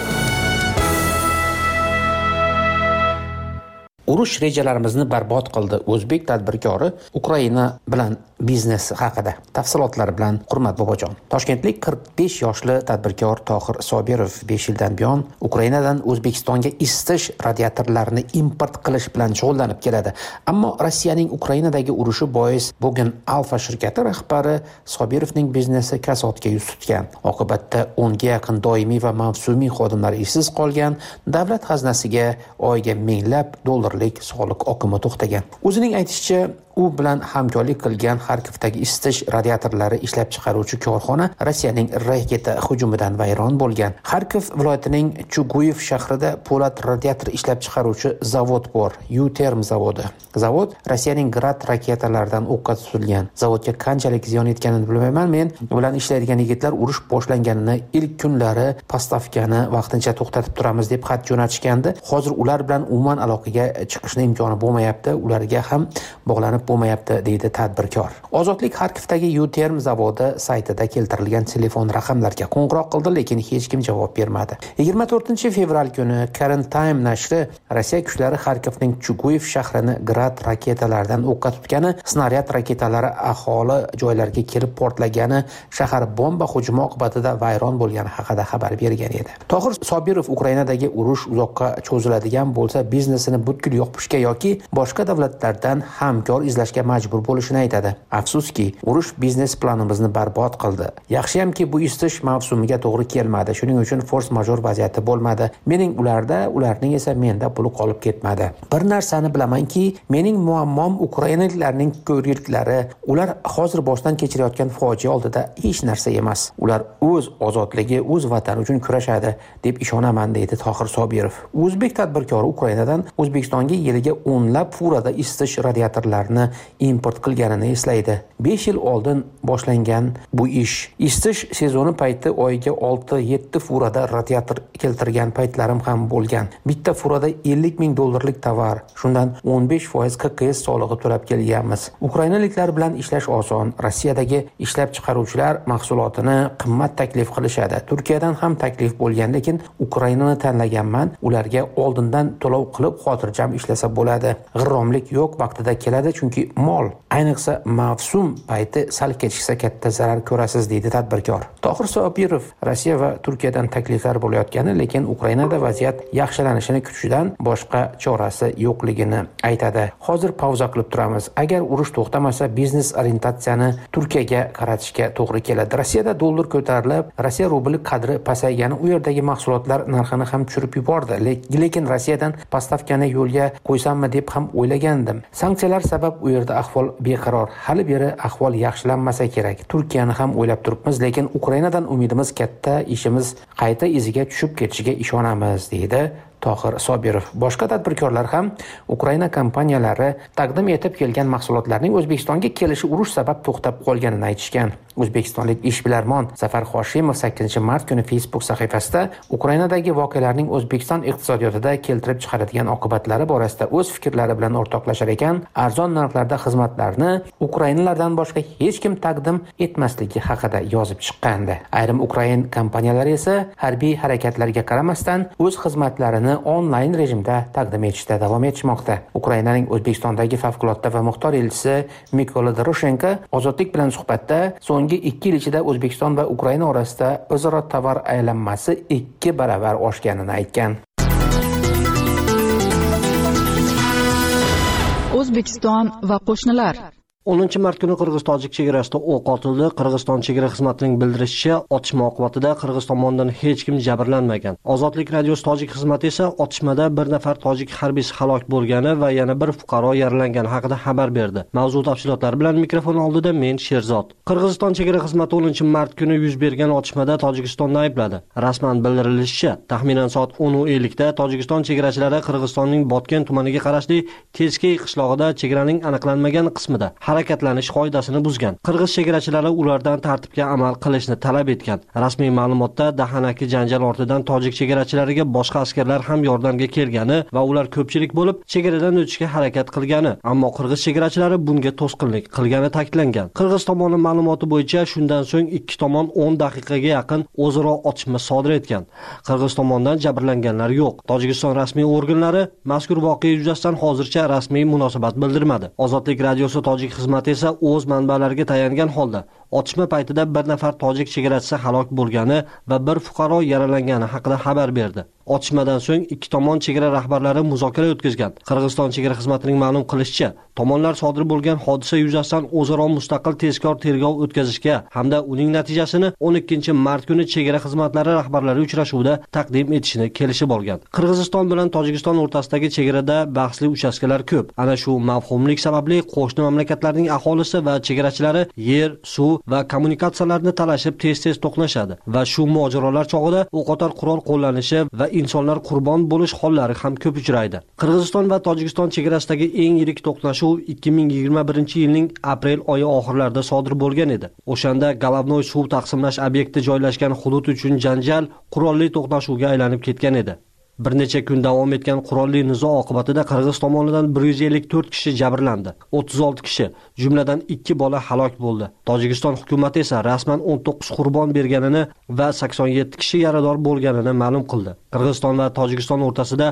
Urush rejalarimizni barbod qildi. O'zbek tadbirkori Ukraina bilan biznes haqida. Tafsilotlar bilan Hurmat Bobojon. Toshkentlik 45 yoshli tadbirkor Tohir Sobirov 5 yildan buyon Ukrainadan O'zbekistonga isitish radiatorlarini import qilish bilan shug'ullanib keladi. Ammo Rossiyaning Ukrainadagi urushi bois bugun Alfa shirkati rahbari Sobirovning biznesi kasodga yuz tutgan. Oqibatda 10 ga yaqin doimiy va mavsumiy xodimlar ishsiz qolgan, davlat xazinasiga oyiga minglab dollarlik soliq oqimi to'xtagan. O'zining aytishicha, u bilan hamkorlik qilgan Xarkovdagi isitish radiatorlari ishlab chiqaruvchi korxona Rossiyaning raketa hujumidan vayron bo'lgan. Xarkov viloyatining Chuguyev shahrida po'lat radiator ishlab chiqaruvchi zavod bor, U-Term zavodi. Zavod Rossiyaning Grad raketalaridan o'qqa tutilgan. Zavodga qanchalik ziyon yetganini bilmayman. Men bilan ishlaydigan yigitlar urush boshlanganini ilk kunlari postavkani vaqtincha to'xtatib turamiz deb xat jo'natishgandi. Hozir ular bilan umuman aloqaga chiqishning imkoni bo'lmayapti, ularga ham bog'lanib bo'lmayapti, deydi tadbirkor. Ozodlik Xarkovdagi U-Term zavodi saytida keltirilgan telefon raqamlarga qo'ng'iroq qildi, lekin hech kim javob bermadi. 24-fevral kuni Current Time nashri Rossiya kuchlari Xarkovning Chuguyev shahrini Grad raketalaridan o'qqa tutgani, snaryad raketalari aholi joylariga kelib portlagani, shahar bomba hujumi oqibatida vayron bo'lgani haqida xabar bergan edi. Tohir Sobirov Ukrainadagi urush uzoqqa cho'ziladigan bo'lsa, biznesini butkul yopishga yoki boshqa davlatlardan hamkor izlashga majbur bo'lishini aytadi. Afsuski, urush biznes planimizni barbod qildi. Yaxshiyamki bu isitish mavsumiga to'g'ri kelmadi. Shuning uchun force major vaziyati bo'lmadi. Mening ularda, ularning esa menda puli qolib ketmadi. Bir narsani bilamanki, mening muammom ukrainaliklarning ko'rgiliklari. Ular hozir boshdan kechirayotgan fojia oldida hech narsa emas. Ular o'z ozodligi, o'z vatani uchun kurashadi deb ishonaman, deydi Tohir Sobirov. O'zbek tadbirkori Ukrainadan O'zbekistonga yiliga o'nlab furada isitish radiatorlarini import qilganini eslaydi. 5 yil oldin boshlangan bu ish. Isitish sezoni payti oyiga 6-7 furada radiator keltirgan paytlarim ham bo'lgan. Bitta furada 50 ming dollarlik tovar, shundan 15% KKS solig'i to'lab kelganmiz. Ukrainaliklar bilan ishlash oson. Rossiyadagi ishlab chiqaruvchilar mahsulotini qimmat taklif qilishadi. Turkiyadan ham taklif bo'lgan, lekin Ukrainani tanlaganman. Ularga oldindan to'lov qilib xotirjam ishlasa bo'ladi. G'irromlik yo'q, vaqtida keladi, chunki chunki mol, ayniqsa mavsum payti sal kechiksa katta zarar ko'rasiz, deydi tadbirkor. Tohir Sobirov Rossiya va Turkiyadan takliflar bo'layotgani, lekin Ukrainada vaziyat yaxshilanishini kutishdan boshqa chorasi yo'qligini aytadi. Hozir pauza qilib turamiz. Agar urush to'xtamasa, biznes orientatsiyani Turkiyaga qaratishga to'g'ri keladi. Rossiyada dollar ko'tarilib, Rossiya rubli qadri pasaygani u yerdagi mahsulotlar narxini ham tushirib yubordi. Lekin Rossiyadan postavkani yo'lga qo'ysammi deb ham o'ylagandim. Sanksiyalar sabab u yerda ahvol beqaror. Hali beri ahvol yaxshilanmasa kerak. Turkiyani ham o'ylab turibmiz, lekin Ukrainadan umidimiz katta, ishimiz qayta iziga tushib ketishiga ishonamiz, deydi Tohir Sobirov. Boshqa tadbirkorlar ham Ukraina kompaniyalari taqdim etib kelgan mahsulotlarning O'zbekistonga kelishi urush sabab to'xtab qolganini aytishgan. O'zbekistonlik ishbilarmon Zafar Hoshimov 8-mart kuni Facebook sahifasida Ukrainadagi voqealarning O'zbekiston iqtisodiyotida keltirib chiqaradigan oqibatlari borasida o'z fikrlari bilan o'rtoqlashar ekan, arzon narxlarda xizmatlarni Ukrainalardan boshqa hech kim taqdim etmasligi haqida yozib chiqqandi. Ayrim Ukrain kompaniyalari esa harbiy harakatlarga qaramasdan o'z xizmatlarini onlayn rejimda taqdim etishda davom etishmoqda. Ukrainaning O'zbekistondagi favqulodda va muxtor elchisi Mykola Doroshenko Ozodlik bilan suhbatda so'nggi 2 yil ichida O'zbekiston va Ukraina orasida o'zaro tovar aylanmasi 2 baravar oshganini aytgan. O'zbekiston va qo'shnilar. 10-mart kuni Qirg'iz-tojik chegarasida o'q otildi. Qirg'iziston chegara xizmatining bildirishicha, otishma oqibatida Qirg'iz tomonidan hech kim jabrlanmagan. Ozodlik radiosi tojik xizmati esa otishmada bir nafar tojik harbiysi halok bo'lgani va yana bir fuqaro yaralangani haqida xabar berdi. Mavzu tafsilotlari bilan mikrofon oldida men Sherzod. Qirg'iziston chegara xizmati 10-mart kuni yuz bergan otishmada Tojikistonni aybladi. Rasman bildirilishicha, taxminan soat 10:50 da Tojikiston chegarachilari Qirg'izistonning Botken tumaniga qarashli Teskey qishlog'ida chegaraning aniqlanmagan qismida harakatlanish qoidasini buzgan. Qirg'iz chegarachilari ulardan tartibga amal qilishni talab etgan. Rasmiy ma'lumotda dahanaki janjal ortidan tojik chegarachilariga boshqa askarlar ham yordamga kelgani va ular ko'pchilik bo'lib chegaradan o'tishga harakat qilgani, ammo qirg'iz chegarachilari bunga to'sqinlik qilgani ta'kidlangan. Qirg'iz tomoni ma'lumoti bo'yicha shundan so'ng ikki tomon 10 daqiqaga yaqin o'zaro otishma sodir etgan. Qirg'iz tomonidan jabrlanganlar yo'q. Tojikiston rasmiy organlari mazkur voqea yuzasidan hozircha rasmiy munosabat bildirmadi. Ozodlik radiosi tojik xizmati esa o'z manbalariga tayangan holda otishma paytida bir nafar tojik chegarachisi halok bo'lgani va bir fuqaro yaralangani haqida xabar berdi. Otishmadan so'ng ikki tomon chegara rahbarlari muzokara o'tkazgan. Qirg'iziston chegara xizmatining ma'lum qilishicha, tomonlar sodir bo'lgan hodisa yuzasidan o'zaro mustaqil tezkor tergov o'tkazishga hamda uning natijasini 12-mart kuni chegara xizmatlari rahbarlari uchrashuvida taqdim etishini kelishib olgan. Qirg'iziston bilan Tojikiston o'rtasidagi chegarada bahsli uchastkalar ko'p. Ana shu mavhumlik sababli qo'shni mamlakatlarning aholisi va chegarachilari yer, suv va kommunikatsiyalarni talashib tez-tez to'qnashadi va shu mojarolar chog'ida o'qotar qurol qo'llanishi va insonlar qurbon bo'lish hollari ham ko'p uchraydi. Qirg'iziston va Tojikiston chegarasidagi eng yirik to'qnashuv 2021-yilning aprel oyi oxirlarida sodir bo'lgan edi. O'shanda Golovnoy suv taqsimlash obyekti joylashgan hudud uchun janjal qurolli to'qnashuvga aylanib ketgan edi. Bir necha kun davom etgan qurolli nizo oqibatida Qirg'iz tomonidan 154 kishi jabrlandi. 36 kishi, jumladan 2 bola halok bo'ldi. Tojikiston hukumati esa rasman 19 qurbon berganini va 87 kishi yarador bo'lganini ma'lum qildi. Qirg'iziston va Tojikiston o'rtasida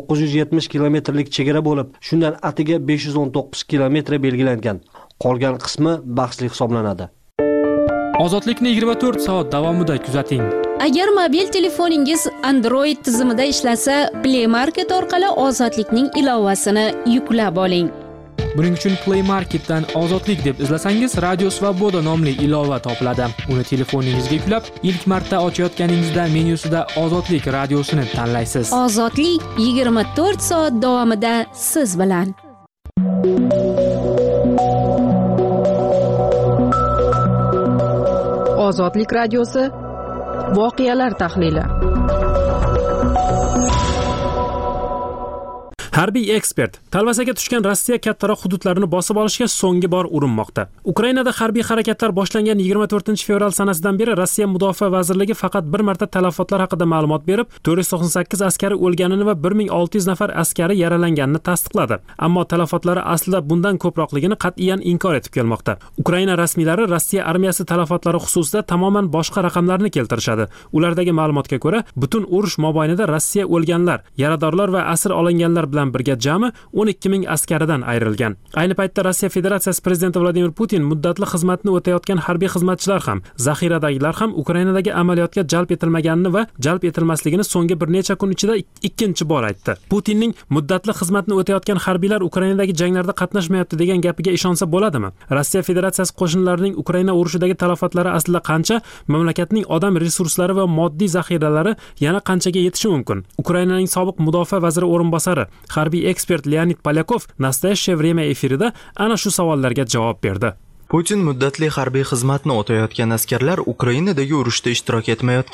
970 kilometrlik chegara bo'lib, shundan atiga 519 kilometr belgilangan. Qolgan qismi bahsli hisoblanadi. Ozodlikni 24 soat davomida kuzating. Agar mobil telefoningiz Android tizimida ishlasa, Play Market orqali Ozodlikning ilovasini yuklab oling. Buning uchun Play Marketdan Ozodlik deb izlasangiz, Radio Svoboda nomli ilova topiladi. Uni telefoningizga yuklab, ilk marta ochayotganingizda menyusida Ozodlik radiosini tanlaysiz. Ozodlik 24 soat davomida siz bilan. Ozodlik radiosi voqealar tahlili. Harbiy ekspert talvasaga tushgan Rossiya kattaroq hududlarini bosib olishga so'nggi bor urinmoqda. Ukrainada harbiy harakatlar boshlangan 24-fevral sanasidan beri Rossiya Mudofaa vazirligi faqat bir marta talafotlar haqida ma'lumot berib, 498 askari o'lganini va 1600 nafar askari yaralanganini tasdiqladi. Ammo talafotlari aslida bundan ko'proqligini qat'iyan inkor etib kelmoqda. Ukraina rasmiylari Rossiya armiyasi talafotlari xususida tamoman boshqa raqamlarni keltirishadi. Ulardagi ma'lumotga ko'ra, butun urush mobaynida Rossiya o'lganlar, yaradorlar va asir olinganlar bilan bilan birga jami 12 ming askaridan ayrilgan. Ayni paytda Rossiya Federatsiyasi prezidenti Vladimir Putin muddatli xizmatni o'tayotgan harbiy xizmatchilar ham, zaxiradagilar ham Ukrainadagi amaliyotga jalb etilmaganini va jalb etilmasligini so'nggi bir necha kun ichida ikkinchi bor aytdi. Putinning muddatli xizmatni o'tayotgan harbiylar Ukrainadagi janglarda qatnashmayapti degan gapiga ishonsa bo'ladimi? Rossiya Federatsiyasi qo'shinlarining Ukraina urushidagi talofatlari aslida qancha? Mamlakatning odam resurslari va moddiy zaxiralari yana qanchaga yetishi mumkin? Ukrainaning sobiq mudofaa vaziri o'rinbosari, harbiy ekspert Leonid Polyakov Nastoyashye время efirida ana shu savollarga javob berdi. Putin muddatli harbiy xizmatni o'tayotgan askarlar Ukrainadagi urushda ishtirok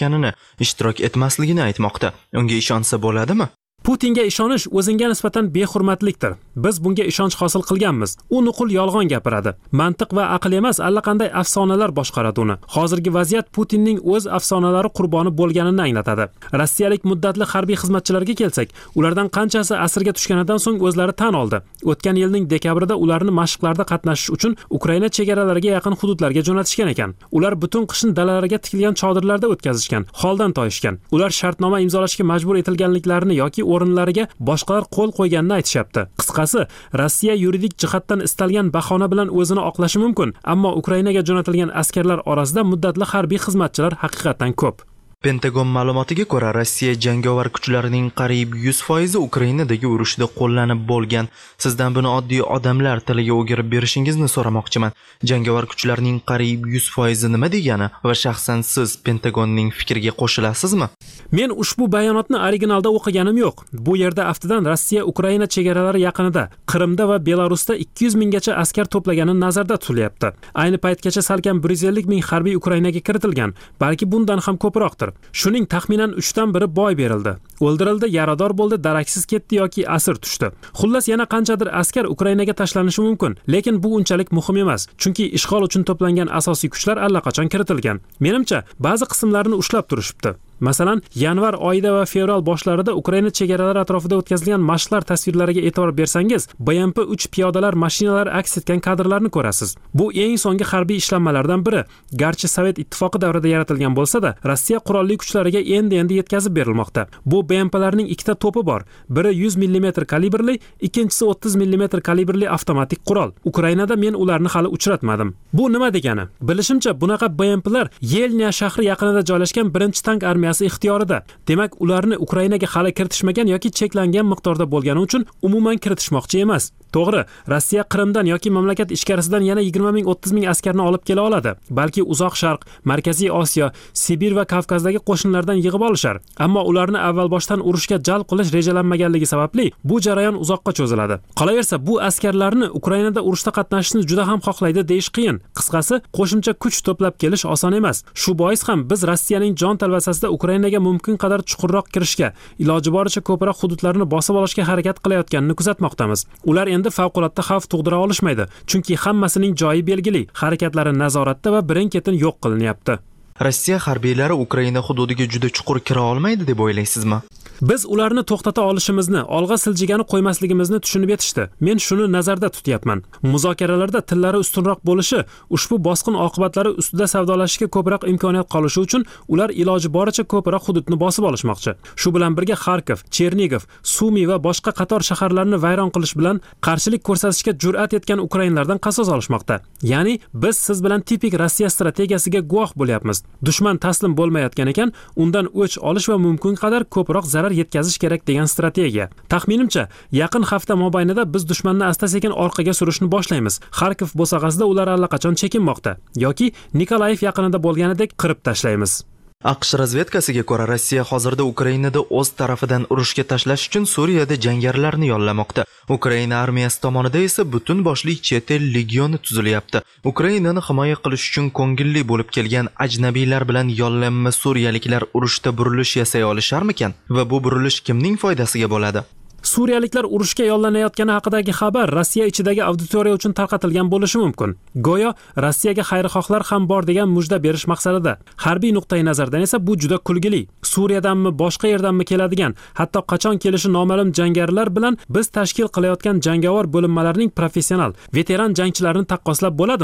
etmasligini aytmoqda. Unga ishonsa bo'ladimi? Putinga ishonish o'zingga nisbatan behurmatlikdir. Biz bunga ishonch hosil qilganmiz. U nuqul yolg'on gapiradi. Mantiq va aql emas, allaqanday afsonalar boshqaradi uni. Hozirgi vaziyat Putinning o'z afsonalari qurboni bo'lganini anglatadi. Rossiyalik muddatli harbiy xizmatchilarga kelsak, ulardan qanchasi asirga tushganidan so'ng o'zlari tan oldi. O'tgan yilning dekabrida ularni mashqlarda qatnashish uchun Ukraina chegaralariga yaqin hududlarga jo'natishgan ekan. Ular butun qishni dalalarga tikilgan chodirlarda o'tkazishgan, holdan toyishgan. Ular shartnoma imzolashga majbur etilganliklarini yoki o'rinlariga boshqalar qo'l qo'yganini aytishyapti. Qisqasi, Rossiya yuridik jihatdan istalgan bahona bilan o'zini oqlashi mumkin, ammo Ukrainaga jo'natilgan askarlar orasida muddatli harbiy xizmatchilar haqiqatan ko'p. Pentagon ma'lumotiga ko'ra, Rossiya jangovar kuchlarining qariyb 100% Ukrainadagi urushda qo'llanib bo'lgan. Sizdan buni oddiy odamlar tiliga o'girib berishingizni so'ramoqchiman. Jangovar kuchlarning qariyb 100% nima degani va shaxsan siz Pentagonning fikriga qo'shilasizmi? Men ushbu bayonotni originalda o'qiganim yo'q. Bu yerda aftidan Rossiya Ukraina chegaralari yaqinida, Qrimda va Belarusda 200 minggacha askar to'plagani nazarda tutilyapti. Ayni paytgacha salkam 150 ming harbiy Ukrainaga kiritilgan, balki bundan ham ko'proqdir. Shuning taxminan 3dan biri boy berildi. O'ldirildi, yarador bo'ldi, daraksiz ketdi yoki asir tushdi. Xullas yana qanchadir askar Ukrainaga tashlanishi mumkin, lekin bu unchalik muhim emas, chunki ishg'ol uchun to'plangan asosiy kuchlar allaqachon kiritilgan. Menimcha, ba'zi qismlarini ushlab turishibdi. Masalan, yanvar oyida va fevral boshlarida Ukraina chegaralari atrofida o'tkazilgan mashqlar tasvirlariga e'tibor bersangiz, BMP-3 piyodalar mashinalari aks etgan kadrlarni ko'rasiz. Bu eng so'nggi harbiy ishlanmalardan biri. Garchi Sovet ittifoqi davrida yaratilgan bo'lsa-da, Rossiya qurolli kuchlariga endi yetkazib berilmoqda. Bu BMPlarning ikkita to'pi bor. Biri 100 mm kalibrli, ikkinchisi 30 mm kalibrli avtomatik qurol. Ukrainada men ularni hali uchratmadim. Bu nima degani? Bilishimcha, bunaqa BMPlar Yelnya shahri yaqinida joylashgan birinchi tank armiyasi ixtiyorida. Demak, ularni Ukrainaga hali kiritishmagan yoki cheklangan miqdorda bo'lgani uchun umuman kiritishmoqchi emas. To'g'ri, Rossiya Qrimdan yoki mamlakat ichkarisidan yana 20 ming 30 ming askarni olib kela oladi. Balki Uzoq Sharq, Markaziy Osiyo, Sibir va Kavkazdagi qo'shinlardan yig'ib olishar. Ammo ularni avval boshdan urushga jalb qilish rejalanmaganligi sababli bu jarayon uzoqqa cho'ziladi. Qolaversa, bu askarlarni Ukrainada urushda qatnashishni juda ham xohlaydi deyish qiyin. Qisqasi, qo'shimcha kuch to'plab kelish oson emas. Shu bois ham biz Rossiyaning jon talvasasida Ukrainaga mumkin qadar chuqurroq kirishga, iloji boricha ko'proq hududlarni bosib olishga harakat qilayotganini kuzatmoqdamiz. Ular endi favqulodda xavf tug'dira olishmaydi, chunki hammasining joyi belgili, harakatlari nazoratda va birin-ketin yo'q qilinyapti. Rossiya harbiylari Ukraina hududiga juda chuqur kira olmaydi deb o'ylaysizmi? Biz ularni to'xtata olishimizni, olg'a siljigani qo'ymasligimizni tushunib yetishdi. Men shuni nazarda tutyapman. Muzokaralarda tillari ustunroq bo'lishi, ushbu bosqin oqibatlari ustida savdolashishga ko'proq imkoniyat qolishi uchun ular iloji boricha ko'proq hududni bosib olishmoqchi. Shu bilan birga Xarkov, Chernigov, Sumi va boshqa qator shaharlarni vayron qilish bilan qarshilik ko'rsatishga jur'at etgan ukrainlardan qasos olishmoqda. Ya'ni biz siz bilan tipik Rossiya strategiyasiga guvoh bo'lyapmiz. Dushman taslim bo'lmayotgan ekan, undan o'ch olish va mumkin qadar ko'proq zarar yetkazish kerak degan strategiya. Taxminimcha, yaqin hafta mobaynida biz dushmanni asta-sekin orqaga surishni boshlaymiz. Xarkov bo'sag'asida ular allaqachon chekinmoqda yoki Nikolayev yaqinida bo'lganidek qirib tashlaymiz. AQSh razvedkasiga ko'ra, Rossiya hozirda Ukrainada o'z tarafidan urushga tashlash uchun Suriyada jangarilarni yollamoqda. Ukraina armiyasi tomonidan esa butun boshli chet el legioni tuzilyapti. Ukrainani himoya qilish uchun ko'ngilli bo'lib kelgan ajnabiylar bilan yollanma suriyaliklar urushda burilish yasay olisharmikan? Va bu burilish kimning foydasiga bo'ladi? Suriyaliklar urushga yollanayotgani haqidagi xabar Rossiya ichidagi auditoriya uchun tarqatilgan bo'lishi mumkin. Go'yo Rossiyaga xayrixohlar ham bor degan mujda berish maqsadida. Harbiy nuqtai nazardan esa bu juda kulgili. Suriyadanmi, boshqa yerdanmi keladigan, hatto qachon kelishi noma'lum jangarilar bilan biz tashkil qilayotgan jangovar bo'linmalarning professional, veteran jangchilarini taqqoslab bo'ladimi?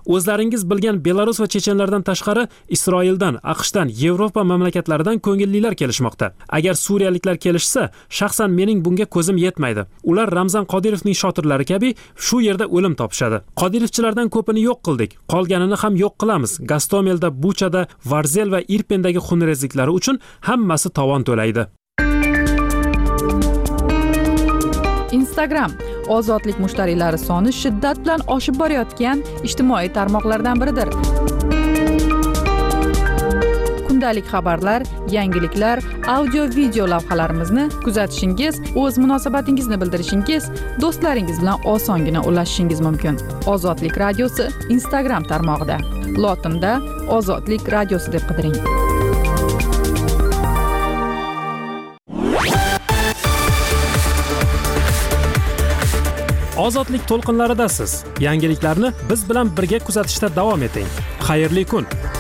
O'zlaringiz bilgan Belarus va chechenlardan tashqari Isroildan, AQShdan, Yevropa mamlakatlaridan ko'ngillilar kelishmoqda. Agar suriyaliklar kelishsa, shaxsan mening bunga ko'zim yetmaydi. Ular Ramzan Qodirovning shotirlari kabi shu yerda o'lim topishadi. Qodirovchilardan ko'pini yo'q qildik, qolganini ham yo'q qilamiz. Gastomelda, Buchada, Varzel va Irpendagi xunrezliklari uchun hammasi tovon to'laydi. Instagram ozodlik mushtariylari soni shiddat bilan oshib borayotgan ijtimoiy tarmoqlardan biridir. Kundalik xabarlar, yangiliklar, audio-video lavhalarimizni kuzatishingiz, o'z munosabatingizni bildirishingiz, do'stlaringiz bilan osongina ulashishingiz mumkin. Ozodlik radiosi Instagram tarmog'ida. Lotinda Ozodlik radiosi deb qidiring. Ozodlik to'lqinlaridasiz. Yangiliklarni biz bilan birga kuzatishda davom eting. Xayrli kun.